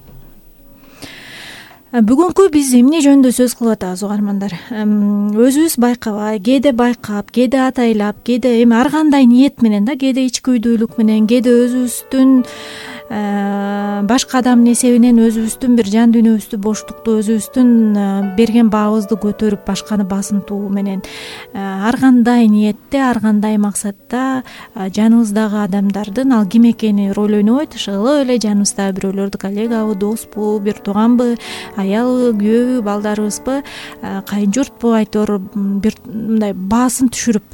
Бүгүнкү биз эмне жөнүндө сөз кылып атабыз угармандар? Өзүбүз байкабай, кээде байкап, кээде атайлап, кээде эми ар кандай ниет менен да, кээде ичкүйдүүлүк менен, кээде өзүбүздүн башка адамдын эсебинен өзүбүздүн бир жан дүйнөбүздү, боштукту, өзүбүздүн берген баабызды көтөрүп, башканы басынтуу менен ар кандай ниетте, ар кандай максатта жаныбыздагы адамдардын ал ким экени роль ойнобойт. Ошол эле жаныбыздагы бирөөлөрдү, коллегабы, доспу, бир тууганбы, аялбы, күйөөбү, балдарыбызбы, кайын журтпу, айтор бир мындай баасын түшүрүп,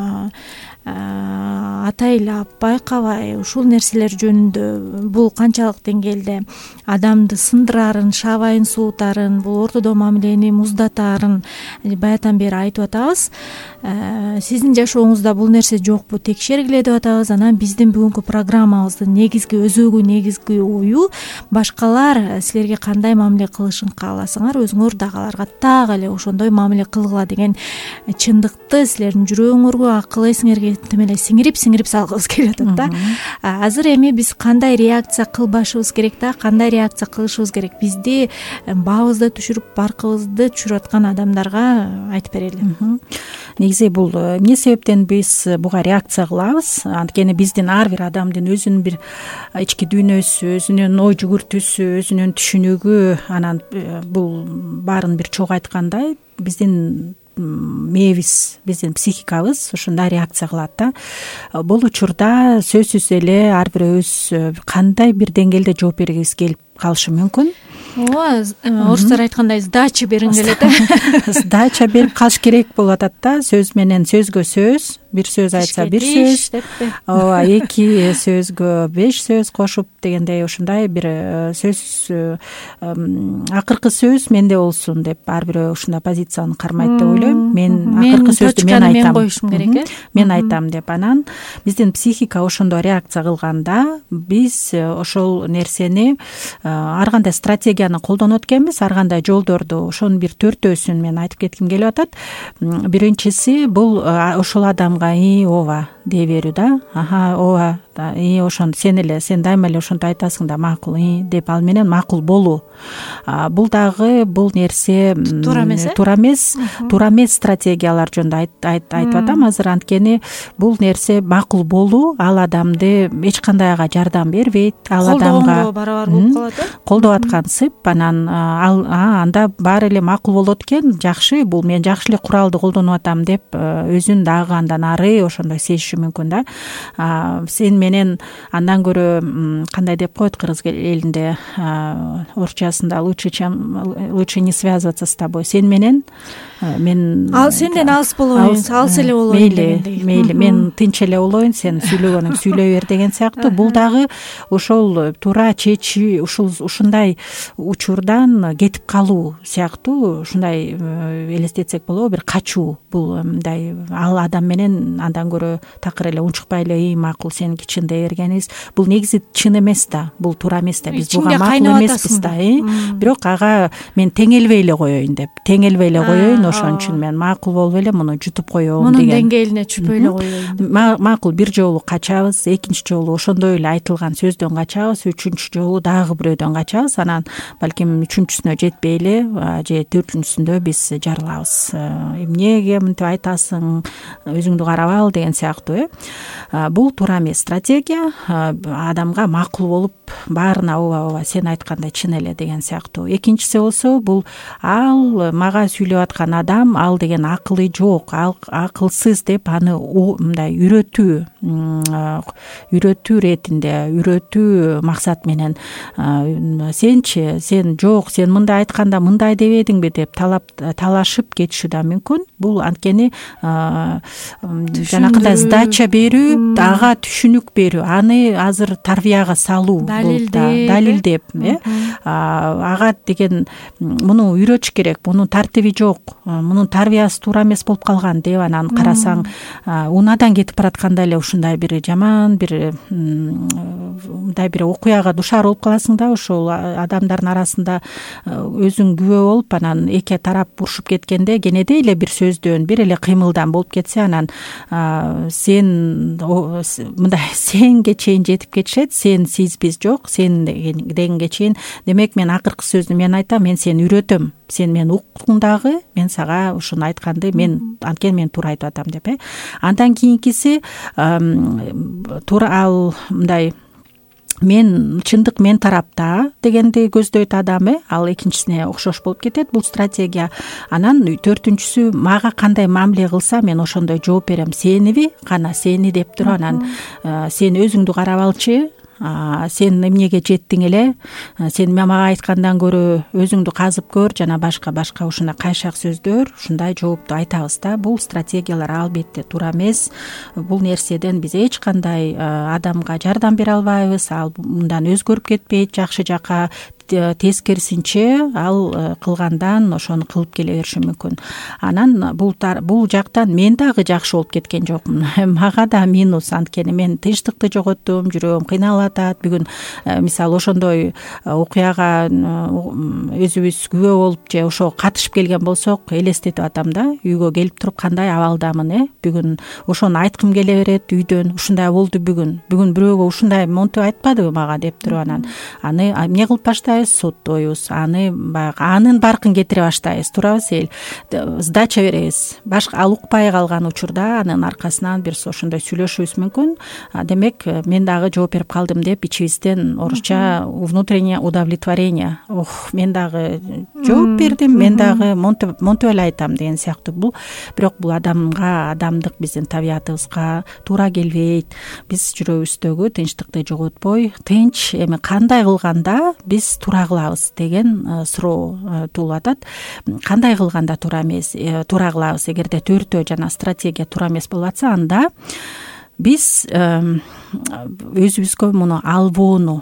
атайлап, байкабай ушул нерселер жөнүндө, бул канчалык деңгээлде адамды сындырарын, шабайын суутарын, бул ортодо мамилени муздатаарын баятан бери айтып атабыз. Сиздин жашооңузда бул нерсе жокпу, текшергиле деп атабыз. Анан биздин бүгүнкү программабыздын негизги өзөгү, негизги ою, башкалар силерге кандай мамиле кылышын кааласаңар, өзүңөр дагы аларга так эле ошондой мамиле кылгыла деген чындыкты силердин жүрөгүңөргө, акыл эсиңерге эле сиңирип салгыбыз келип атат да. Азыр эми биз кандай реакция кылбашыбыз керек да, кандай реакция кылышыбыз керек? Бизди баабызды түшүрүп, баркыбызды түшүрүп аткан адамдарга айтып берели. Негизи бул эмне себептен биз буга реакция кылабыз? Анткени биздин ар бир адамдын өзүнүн бир ички дүйнөсү, өзүнүн ой жүгүртүүсү, өзүнүн түшүнүгү, анан бул баарын бир чогуу айткандай биздин мээбиз, биздин психикабыз ушундай реакция кылат да. Бул учурда сөзсүз эле ар бирөөбүз кандай бир деңгээлде жооп бергибиз келип калышы мүмкүн. Ооба, орустар айткандай сдача бериң келет. Сдача берип калыш керек болуп атат да. Сөз менен сөзгө сөз, бир сөз айтса Ишке бир тиш сөз, деппи? ооба, 2 сөзгө 5 сөз кошуп дегендей ушундай бир сөз, акыркы сөз менде болсун деп ар бирөө ушундай позицияны кармайт деп ойлойм. Мен акыркы сөздү мен айтам, мен коюшум керек, мен айтам деп. Анан биздин психика ошондо реакция кылганда биз ошол нерсени ар кандай стратегияны колдонот экенбиз, ар кандай жолдорду. Ошонун бир 4-өсүн мен айтып кетким келип атат. Биринчиси бул ошол адамга ооба дей берүү да. Ооба, ошону сен дайыма эле ошентип айтасың да, макул деп ал менен макул болуу. Бул дагы бул нерсе туура эмес стратегиялар жөнүндө айтып атам азыр. Анткени бул нерсе макул болуу ал адамды эч кандай ага жардам бербейт, ал адамга барабар болуп калат, колдоп аткансып, анан анда баары эле макул болот экен, жакшы, бул мен жакшы эле куралды колдонуп атам деп өзүн дагы андан ары ошондой сезиши мүмкүн да. Сен менен андан көрө кандай деп коет кыргыз элинде, орусчасында лучше не связываться с тобой. Сен менен мен сенден алыс болоюн, алыс эле болоюн дегендей. Мейли, мен тынч эле болоюн, сен сүйлөгөнүң сүйлөй бер деген сыяктуу. Бул дагы ошол туура чечүү, ушундай учурдан кетип калуу сыяктуу, ушундай элестетсек болобу, бир качуу. Бул мындай ал адам менен андан көрө такыр эле унчукпай эле макул сеники чын дей бергенибиз. Бул негизи чын эмес да, бул туура эмес да. Биз буга макул эмеспиз да. Бирок ага мен теңелбей эле коеюн деп, теңелбей эле коеюн, ошон үчүн мен макул болуп эле муну жутуп коем деген. Мунун деңгээлине түшпөй эле коеюн. Макул, бир жолу качабыз, экинчи жолу ошондой эле айтылган сөздөн качабыз, үчүнчү жолу дагы бирөөдөн качабыз, анан балким үчүнчүсүнө жетпей эле же төртүнчүсүндө биз жарылабыз. Эмнеге мынтип айтасың, өзүңдү карап ал деген сыяктуу. Бул туура эмес стратегия. Адамга макул болуп баарына ооба сен айткандай чын эле деген сыяктуу. Экинчиси болсо бул ал мага сүйлөп аткан адам, ал деген акылы жок, ал акылсыз деп аны мындай үйрөтүү ретинде, үйрөтүү максат менен сен жок, сен мындай айтканда мындай дебедиңби деп талашып кетиши да мүмкүн. Бул анткени жанакындай сдача берүү, ага түшүнүк берүү, аны азыр тарбияга салуу, далилдеп, ага деген муну үйрөтүш керек, мунун тартиби жок, мунун тарбиясы туура эмес болуп калган деп анан карасаң унаадан кетип баратканда эле ушундай бир жаман бир мындай бир окуяга душар болуп каласың да. Ошол адамдардын арасында өзүң күбө болуп анан эки тарап урушуп кеткенде кенедей эле бир сөздөн, бир эле кыймылдан болуп кетсе, анан сен мындай сенге чейин жетип кетишет. Сенсиз биз жок, сен дегенге чейин. Демек мен акыркы сөздү мен айтам, мен сени үйрөтөм, сен мени уктуң дагы, мен сага ушуну айтканды мен анткени мен туура айтып атам деп. Андан кийинкиси туура ал мындай мен чындык мен тарапта дегенди көздөйт адам. Ал экинчисине окшош болуп кетет бул стратегия. Анан төртүнчүсү мага кандай мамиле кылса мен ошондой жооп берем. Сениби кана сени деп туруп анан сен өзүңдү карап алчы, сен эмнеге жеттиң эле, сен мага айткандан көрө өзүңдү казып көр, жана башка ушундай кайшак сөздөр, ушундай жоопту айтабыз да. Бул стратегиялар албетте туура эмес. Бул нерседен биз эч кандай адамга жардам бере албайбыз. Ал мындан өзгөрүп кетпейт жакшы жака, тескерисинче ал кылгандан ошону кылып келе бериши мүмкүн. Анан бул жактан мен дагы жакшы болуп кеткен жокмун. Мага да минус, анткени мен тынчтыкты жоготтум, жүрөгүм кыйналып атат. Бүгүн мисалы ошондой окуяга өзүбүз күбө болуп же ошого катышып келген болсок, элестетип атам да, үйгө келип туруп кандай абалдамын. Бүгүн ошону айткым келе берет үйдөн, ушундай болду бүгүн бирөөгө ушундай монтип айтпадыбы мага деп туруп анан аны эмне кылып баштайбыз, соттойбуз, аны баягы анын баркын кетире баштайбыз, туурабы? Сдача беребиз. Башка ал укпай калган учурда анын аркасынан бир ошондой сүйлөшүбүз мүмкүн. Демек мен дагы жооп берип калдым деп ичибизден орусча внутреннее удовлетворение. Мен дагы жооп бердим, мен дагы монтип эле айтам деген сыяктуу. Бирок бул адамга, адамдык биздин табиятыбызга туура келбейт. Биз жүрөгүбүздөгү тынчтыкты жоготпой, тынч эми кандай кылганда биз туура кылабыз деген суроо туулуп атат. Кандай кылганда туура кылабыз? Эгерде төртөө жана стратегия туура эмес болуп атса, анда биз өзүбүзгө муну албоого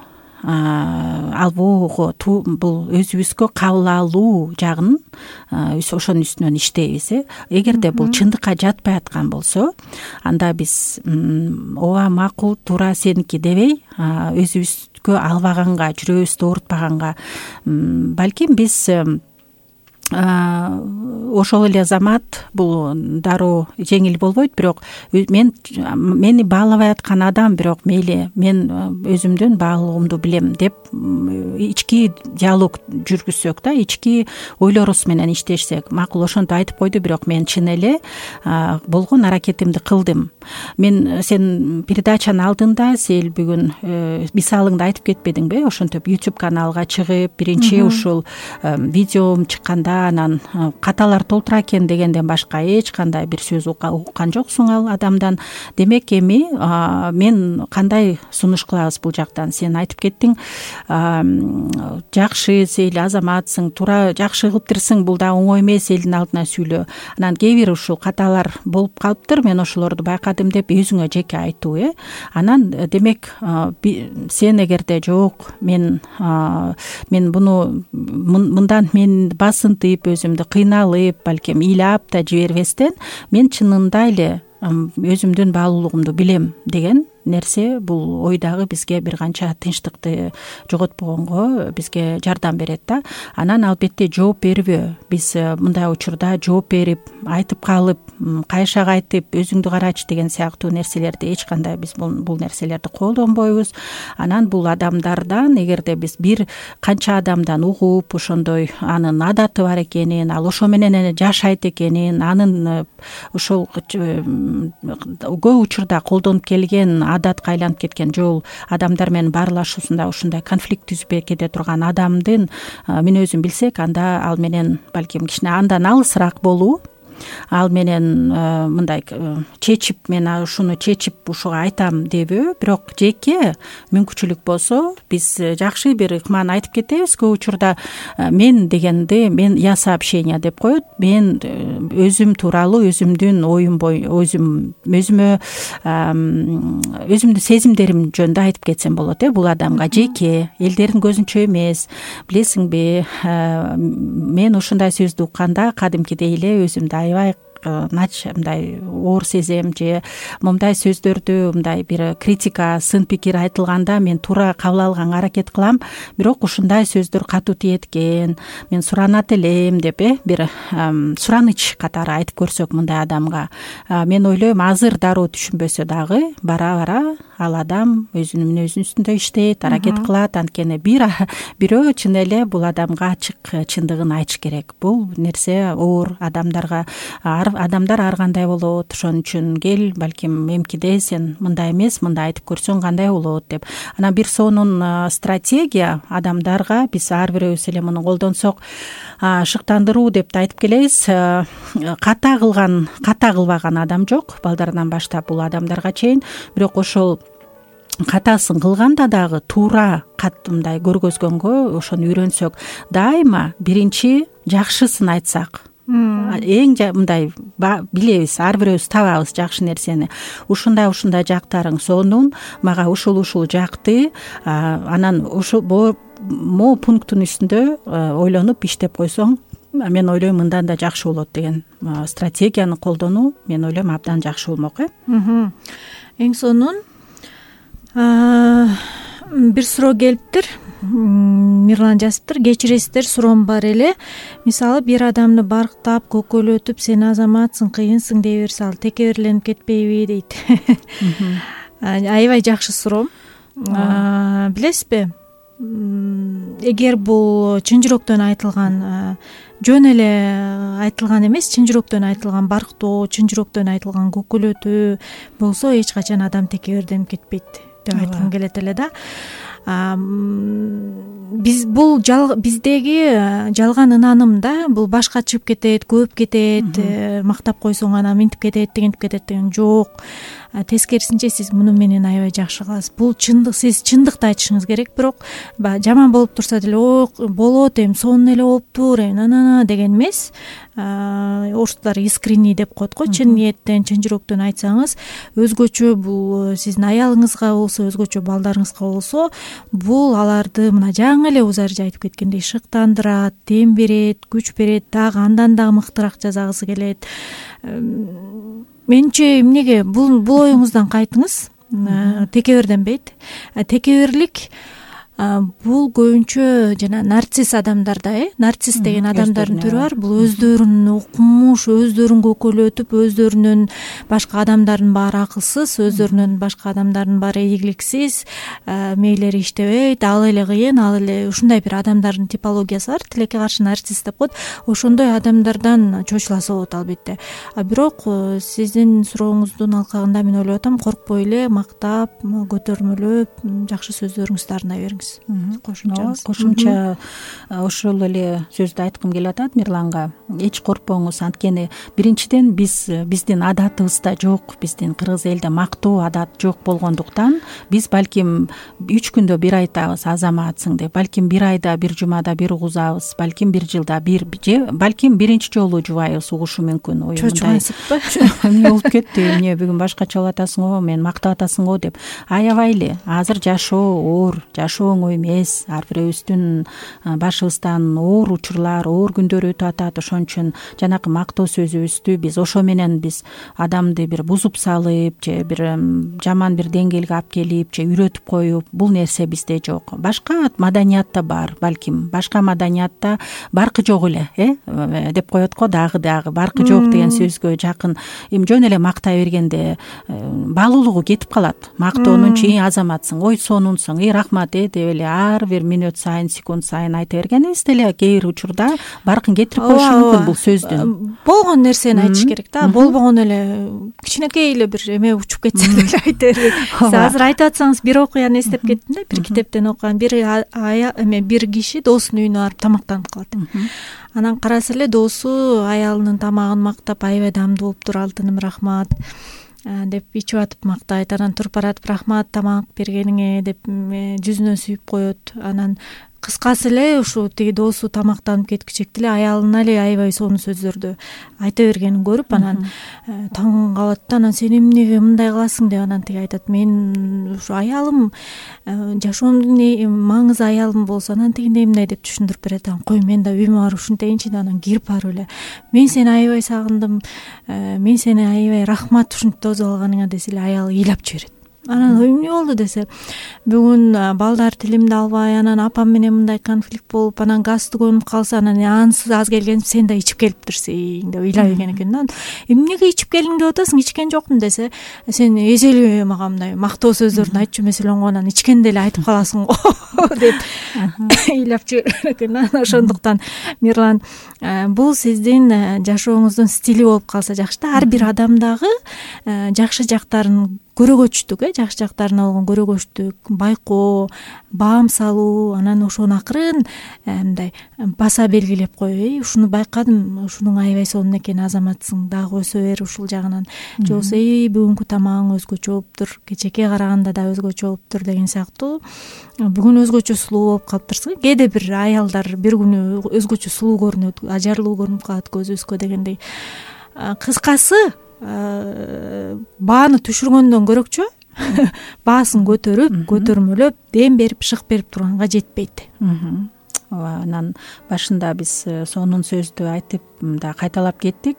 бул өзүбүзгө кабыл алуу жагын ошонун үстүнөн иштейбиз. Эгерде бул чындыкка жатпай аткан болсо, анда биз ооба макул, туура сеники дебей, өзүбүзгө албаганга, жүрөгүбүздү оорутпаганга, балким биз ошол эле замат бул дароо жеңил болбойт, бирок мени баалабай аткан адам, бирок мейли мен өзүмдүн баалуулугумду билем деп ички диалог жүргүзсөк да, ички ойлорубуз менен иштешсек, макул ошентип айтып койду, бирок мен чын эле болгон аракетимди кылдым. Сен передачанын алдында сел бүгүн мисалыңды айтып кетпедиңби? Ошентип YouTube каналга чыгып, биринчи ушул видеом чыкканда анан каталар толтура экен дегенден башка эч кандай бир сөз уккан жоксуң ал адамдан. Демек эми мен кандай сунуш кылабыз бул жактан? Сен айтып кеттиң, жакшы сен азаматсың, туура жакшы кылыптырсың, бул да оңой эмес, элдин алдына сүйлөө. Анан кээ бир ушул каталар болуп калыптыр, мен ошолорду байкадым деп өзүңө жеке айтуу. Анан демек сен эгерде жок, мен буну мындан мен басынтып, өзүмдү кыйналып, балким ыйлап да жибербестен, мен чынында эле өзүмдүн баалуулугумду билем деген нерсе бул ойдагы бизге бир канча тынчтыкты жоготпогонго бизге жардам берет да. Анан албетте жооп бербөө. Биз мындай учурда жооп берип, айтып калып, кайшак айтып, өзүңдү карачы деген сыяктуу нерселерди эч кандай биз бул нерселерди колдонбойбуз. Анан бул адамдардан, эгерде биз бир канча адамдан угуп, ошондой анын адаты бар экенин, ал ошо менен эле жашайт экенин, анын ошол көп учурда колдонуп келген адатка айланып кеткен жол адамдар менен баарлашуусунда ушундай конфликт түзүп кете турган адамдын мен өзүм билсек, анда ал менен балким кичине андан алысыраак болуу, ал менен мындай чечип, мен ушуну чечип ушуга айтам дебөө, бирок жеке мүмкүнчүлүк болсо биз жакшы бир ыкманы айтып кетебиз. Көп учурда мен дегенди мен я сообщение деп коет, мен өзүм тууралуу өзүмдүн оюм өзүмдүн сезимдерим жөнүндө айтып кетсем болот. Бул адамга жеке, элдердин көзүнчө эмес. Билесиңби, мен ушундай сөздү укканда кадимкидей эле өзүмдү аябай мындай оор сезем, же мындай сөздөрдү, мындай бир критика, сын пикир айтылганда мен туура кабыл алганга аракет кылам, бирок ушундай сөздөр катуу тиет экен, мен суранат элем деп бир сураныч катары айтып көрсөк мындай адамга, мен ойлойм азыр дароо түшүнбөсө дагы бара ал адам өзүнүн мүнөзүнүн үстүндө иштейт, аракет кылат. Анткени бирөө чын эле бул адамга ачык чындыгын айтыш керек. Бул нерсе оор адамдар ар кандай болот, ошон үчүн кел, балким эмкиде сен мындай эмес, мындай айтып көрсөң кандай болот деп. Анан бир сонун стратегия адамдарга биз ар бирөөбүз эле муну колдонсок шыктандыруу деп да айтып келебиз. Ката кылбаган адам жок, балдарынан баштап бул адамдарга чейин, бирок ошол катасын кылганда дагы туура мындай көргөзгөнгө ошону үйрөнсөк, дайыма биринчи жакшысын айтсак, эң мындай билебиз, ар бирөөбүз табабыз жакшы нерсени. Ушундай жактарың сонун, мага ушул жакты, анан ушул могу пункттун үстүндө ойлонуп иштеп койсоң, мен ойлойм мындан да жакшы болот деген стратегияны колдонуу, мен ойлойм абдан жакшы болмок. Эң сонун бир суроо келиптир. Мирлан жазыптыр, кечиресиздер, суроом бар эле. Мисалы бир адамды барктап, көкөлөтүп, сен азаматсың, кыйынсың дей берсе, ал текеберленип кетпейби дейт. Аябай жакшы суроо. Билесизби, эгер бул чын жүрөктөн айтылган, жөн эле айтылган эмес, чын жүрөктөн айтылган барктоо, чын жүрөктөн айтылган көкөлөтүү болсо, эч качан адам текеберденип кетпейт деп айткым келет эле да. бул биздеги жалган ынаным да, бул башка чыгып кетет, көп кетет, мактап койсоң анан минтип кетет, тигинтип кетет деген жок. Тескерисинче сиз муну менен аябай жакшы кыласыз. Бул чындык, сиз чындыкты айтышыңыз керек, бирок баягы жаман болуп турса деле болот, эми сонун эле болуптур, деген эмес. Орустар искренний деп коет го, чын ниеттен, чын жүрөктөн айтсаңыз, өзгөчө бул сиздин аялыңызга болсо, өзгөчө балдарыңызга болсо, бул аларды мына жаңы эле Узарыжа айтып кеткендей шыктандырат, дем берет, күч берет, дагы андан дагы мыктыраак жасагысы келет. Менимче эмнеге бул оюңуздан кайтыңыз, текеберденбейт. Текеберлик бул көбүнчө жана нарцисс адамдарда, нарцисс деген адамдардын түрү бар. Бул өздөрүнүн укмуш, өздөрүн көкөлөтүп, өздөрүнүн башка адамдардын баары акылсыз, өздөрүнүн башка адамдардын баары ийгиликсиз, мээлери иштебейт, ал эле кыйын, ал эле ушундай бир адамдардын типологиясы бар. Тилекке каршы нарцисс деп коет. Ошондой адамдардан чочуласа болот албетте. Бирок сиздин сурооңуздун алкагында мен ойлоп атам, коркпой эле мактап, көтөрмөлөп, жакшы сөздөрүңүздү арнай бериңиз. Кошумча ошол эле сөздү айткым келип атат Мирланга. Эч коркпоңуз, анткени биринчиден биздин адатыбызда жок, биздин кыргыз элде мактоо адат жок болгондуктан биз балким 3 күндө бир айтабыз азаматсың деп, балким бир айда бир жумада бир угузабыз, балким бир жылда бир, же балким биринчи жолу жубайбыз, угушу мүмкүн. Чочугансызбы? Эмне болуп кетти, эмне бүгүн башкача болуп атасың го, мен мактап атасың го деп. Аябайлы. Азыр жашоо оор, жашоо оңой эмес. Ар бирөөбүздүн башыбыздан оор учурлар, оор күндөр өтүп атат. Ошон үчүн жанакы мактоо сөзүбүздү биз ошо менен биз адамды бир бузуп салып, же бир жаман бир деңгээлге алып келип, же үйрөтүп коюп, бул нерсе бизде жок. Башка маданиятта бар, балким башка маданиятта баркы жок эле, деп коет го, дагы баркы жок деген сөзгө жакын. Эми жөн эле мактай бергенде баалуулугу кетип калат. Мактоонун азаматсың, ой сонунсуң, рахмат деп эле ар бир мүнөт сайын, секунд сайын айта бергенибиз деле кээ бир учурда баркын кетирип коюшу мүмкүн бул сөздүн. Болгон нерсени айтыш керек да, болбогон эле кичинекей эле бир эме учуп кетсе деле айта бербей. Сиз азыр айтып атсаңыз бир окуяны эстеп кеттим да, бир китептен окуган. Бир киши доосунун үйүнө барып тамактанып калат. Анан караса эле доосу аялынын тамагын мактап, аябай даамдуу болуптур, алтыным рахмат деп ичип атып мактайт. Анан туруп баратып рахмат тамак бергениңе деп жүзүнө сүйүп коет. Анан кыскасы эле ушу тиги доосу тамактанып кеткичекти эле аялына эле аябай сонун сөздөрдү айта бергенин көрүп, анан таң калат да, анан сен эмнеге мындай кыласың деп, анан тиги айтат, мен ушу аялым, жашоомдун маңызы аялым болсо, анан тигиндей мындай деп түшүндүрүп берет. Кой, мен да үйүмө барып ушинтейинчи, анан кирип барып эле, мен сени аябай сагындым, мен сени аябай рахмат ушинтип тосуп алганыңа десе эле аял ыйлап жиберет. Анан эмне болду десе, бүгүн балдар тилимди албай, анан апам менен мындай конфликт болуп, анан газды көнүп калса, анан ансыз аз келген, сен да ичип келиптирсиң деп ыйлап берген экен да. Эмнеге ичип келдиң деп атасың, ичкен жокмун десе, сен эзелебей мага мындай мактоо сөздөрдүн айтчу эмес элең го, анан ичкенде эле айтып каласың го деп ыйлап жиберген экен. Ошондуктан Мирлан, бул сиздин жашооңуздун стили болуп калса жакшы да. Ар бир адамдагы жакшы жактарын көрөгөчтүк, жакшы жактарына болгон көрөгөчтүк, байкоо, баам салуу, анан ошону акырын мындай баса белгилеп коюп, ушуну байкадым, ушунун аябай сонун экен, азаматсың, дагы өсө бер ушул жагынан. Же болбосо бүгүнкү тамагың өзгөчө болуптур, кечээкке караганда да өзгөчө болуптур деген сыяктуу. Бүгүн өзгөчө сулуу болуп калыптырсың. Кээде бир аялдар бир күнү өзгөчө сулуу көрүнөт, ажарлуу көрүнүп калат көзүбүзгө дегендей. Кыскасы, бааны түшүргөндөн көрөкчү баасын көтөрүп, көтөрмөлөп, дем берип, шык берип турганга жетпейт. Анан башында биз сонун сөздү айтып да кайталап кеттик.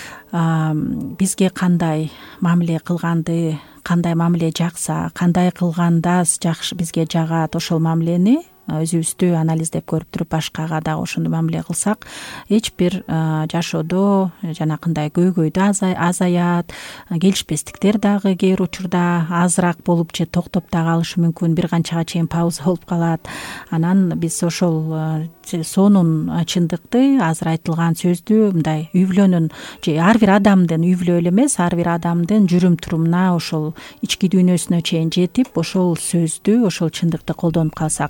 Бизге кандай мамиле кылганды, кандай мамиле жакса, кандай кылганда жакшы бизге жагат, ошол мамилени өзүбүздү анализдеп көрүп туруп башкага дагы ошондой мамиле кылсак, эч бир жашоодо жанакындай көйгөйдү азаят, келишпестиктер дагы кээ бир учурда азыраак болуп же токтоп да калышы мүмкүн, бир канчага чейин пауза болуп калат. Анан биз ошол сонун чындыкты, азыр айтылган сөздү мындай үй бүлөнүн же ар бир адамдын, үй бүлө эле эмес, ар бир адамдын жүрүм турумуна, ошол ички дүйнөсүнө чейин жетип, ошол сөздү, ошол чындыкты колдонуп калсак, мен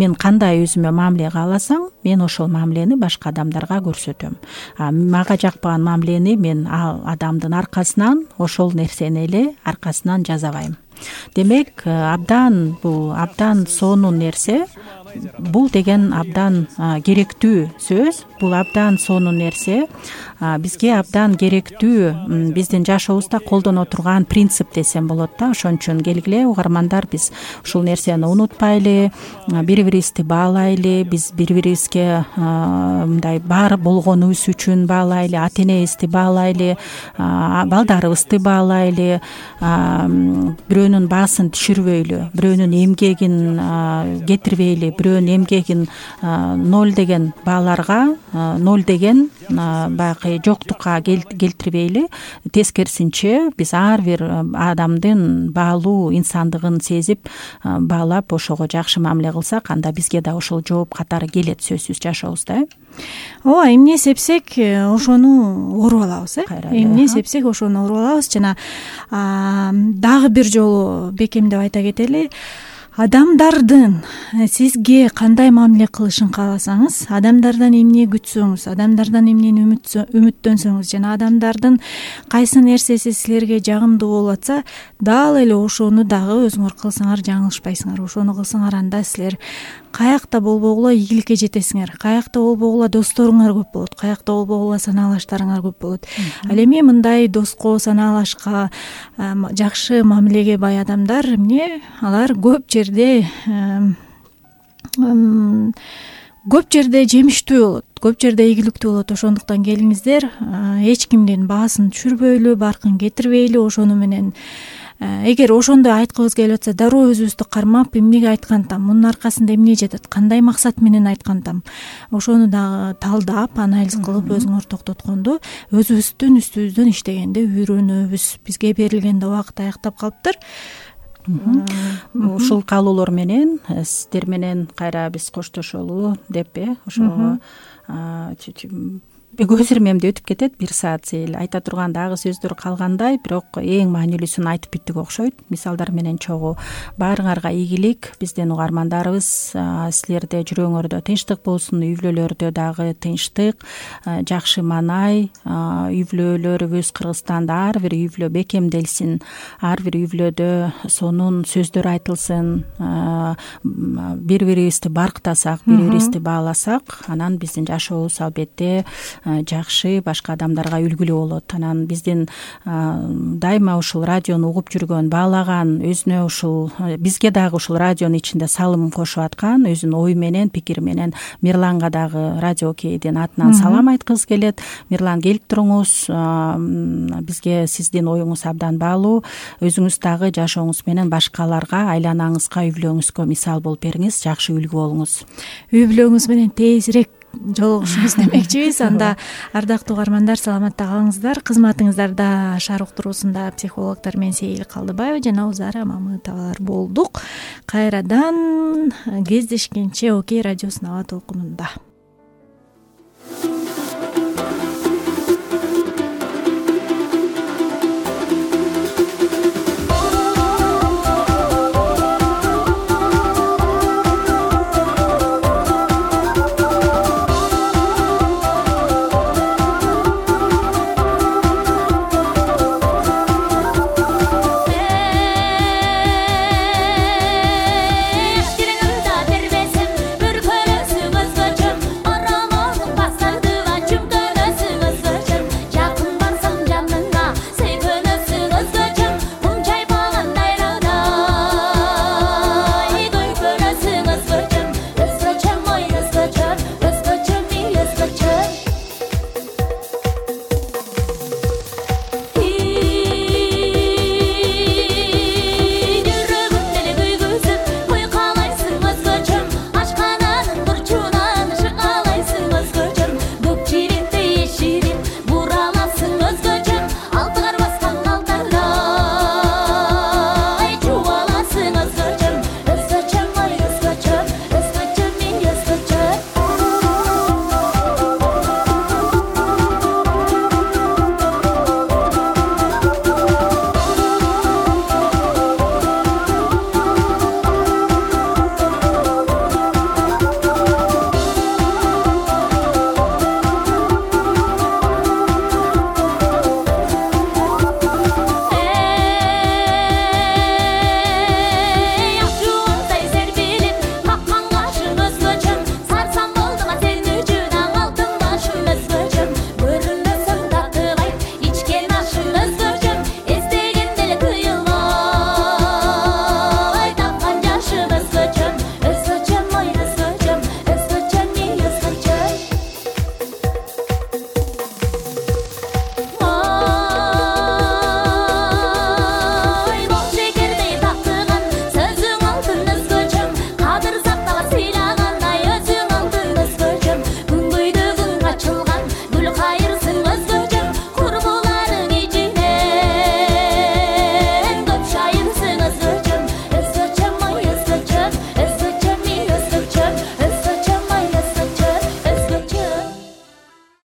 сен кандай өзүмө мамиле кааласаң, мен ошол мамилени башка адамдарга көрсөтөм. Мага жакпаган мамилени мен ал адамдын аркасынан ошол нерсени эле аркасынан жасабайм. Демек, бул абдан сонун нерсе. Бул деген абдан керектүү сөз. Бул абдан сонун нерсе. Бизге абдан керектүү, биздин жашообузда колдоно турган принцип десем болот да. Ошон үчүн келгиле угармандар, биз ушул нерсени унутпайлы, бири-бирибизди баалайлы, биз бири-бирибизге мындай бар болгонубуз үчүн баалайлы, ата-энебизди баалайлы, балдарыбызды баалайлы, бирөөнүн баасын түшүрбөйлү, бирөөнүн эмгегин кетирбейли, бирөөнүн эмгегин ноль деген бааларга, ноль деген баягы жоктукка келтирбейли. Тескерисинче, биз ар бир адамдын баалуу инсандыгын сезип баалап, ошого жакшы мамиле кылсак, анда бизге да ошол жооп катары келет сөзсүз жашообузда. Ооба, эмне сепсек ошону уруп алабыз. Эмне сепсек ошону уруп алабыз. Жана дагы бир жолу бекемдеп айта кетели. Адамдардын сизге кандай мамиле кылышын кааласаңыз, адамдардан эмне күтсөңүз, адамдардан эмнени үмүттөнсөңүз жана адамдардын кайсы нерсеси силерге жагымдуу болуп атса, дал эле ошону дагы өзүңөр кылсаңар жаңылышпайсыңар. Ошону кылсаңар, анда силер каякта болбогула ийгиликке жетесиңер, каякта болбогула досторуңар көп болот, каякта болбогула санаалаштарыңар көп болот. Ал эми мындай доско, санаалашка, жакшы мамилеге бай адамдар эмне, алар көп жерде жемиштүү болот, көп жерде ийгиликтүү болот. Ошондуктан келиңиздер, эч кимдин баасын түшүрбөйлү, баркын кетирбейли. Ошону менен эгер ошондой айткыбыз келип атса, дароо өзүбүздү кармап, эмнеге айткантам, мунун аркасында эмне жатат, кандай максат менен айткантам, ошону дагы талдап, анализ кылып өзүңөр токтоткондо өзүбүздүн үстүбүздөн иштегенде үйрөнөбүз. Бизге берилген убакыт аяктап калыптыр. Ушул каалоолор менен сиздер менен кайра биз коштошолу деп ошого көз ирмемде өтүп кетет. 1 саат сейил айта турган дагы сөздөр калгандай, бирок эң маанилүүсүн айтып бүттүк окшойт. Мисалдар менен чогуу. Баарыңарга ийгилик, биздин угармандарыбыз, силерде жүрөгүңөрдө тынчтык болсун, үй бүлөлөрдө дагы тынчтык, жакшы маанай, үй бүлөлөрүбүз Кыргызстанда ар бир үй бүлө бекемделсин, ар бир үй бүлөдө сонун сөздөр айтылсын, бири-бирибизди барктасак, бири-бирибизди бааласак, анан биздин жашообуз албетте жакшы, башка адамдарга үлгүлүү болот. Анан биздин дайыма ушул радиону угуп жүргөн, баалаган, өзүнө ушул бизге дагы ушул радионун ичинде салым кошуп аткан, өзүнүн ою менен, пикири менен Мирланга дагы радио Кейдин атынан салам айткыбыз келет. Мирлан, келип туруңуз, бизге сиздин оюңуз абдан баалуу. Өзүңүз дагы жашооңуз менен башкаларга, айланаңызга, үй бүлөңүзгө мисал болуп бериңиз, жакшы үлгү болуңуз. Үй бүлөңүз менен тезирээк жолугушуңуз демекчибиз. Анда ардактуу угармандар, саламатта калыңыздар. Кызматыңыздарда Шаар уктуруусунда психологдор мен Сейил Калдыбаева жана Узара Мамытовалар болдук. Кайрадан кездешкенче Окей радиосунун аба толкунунда.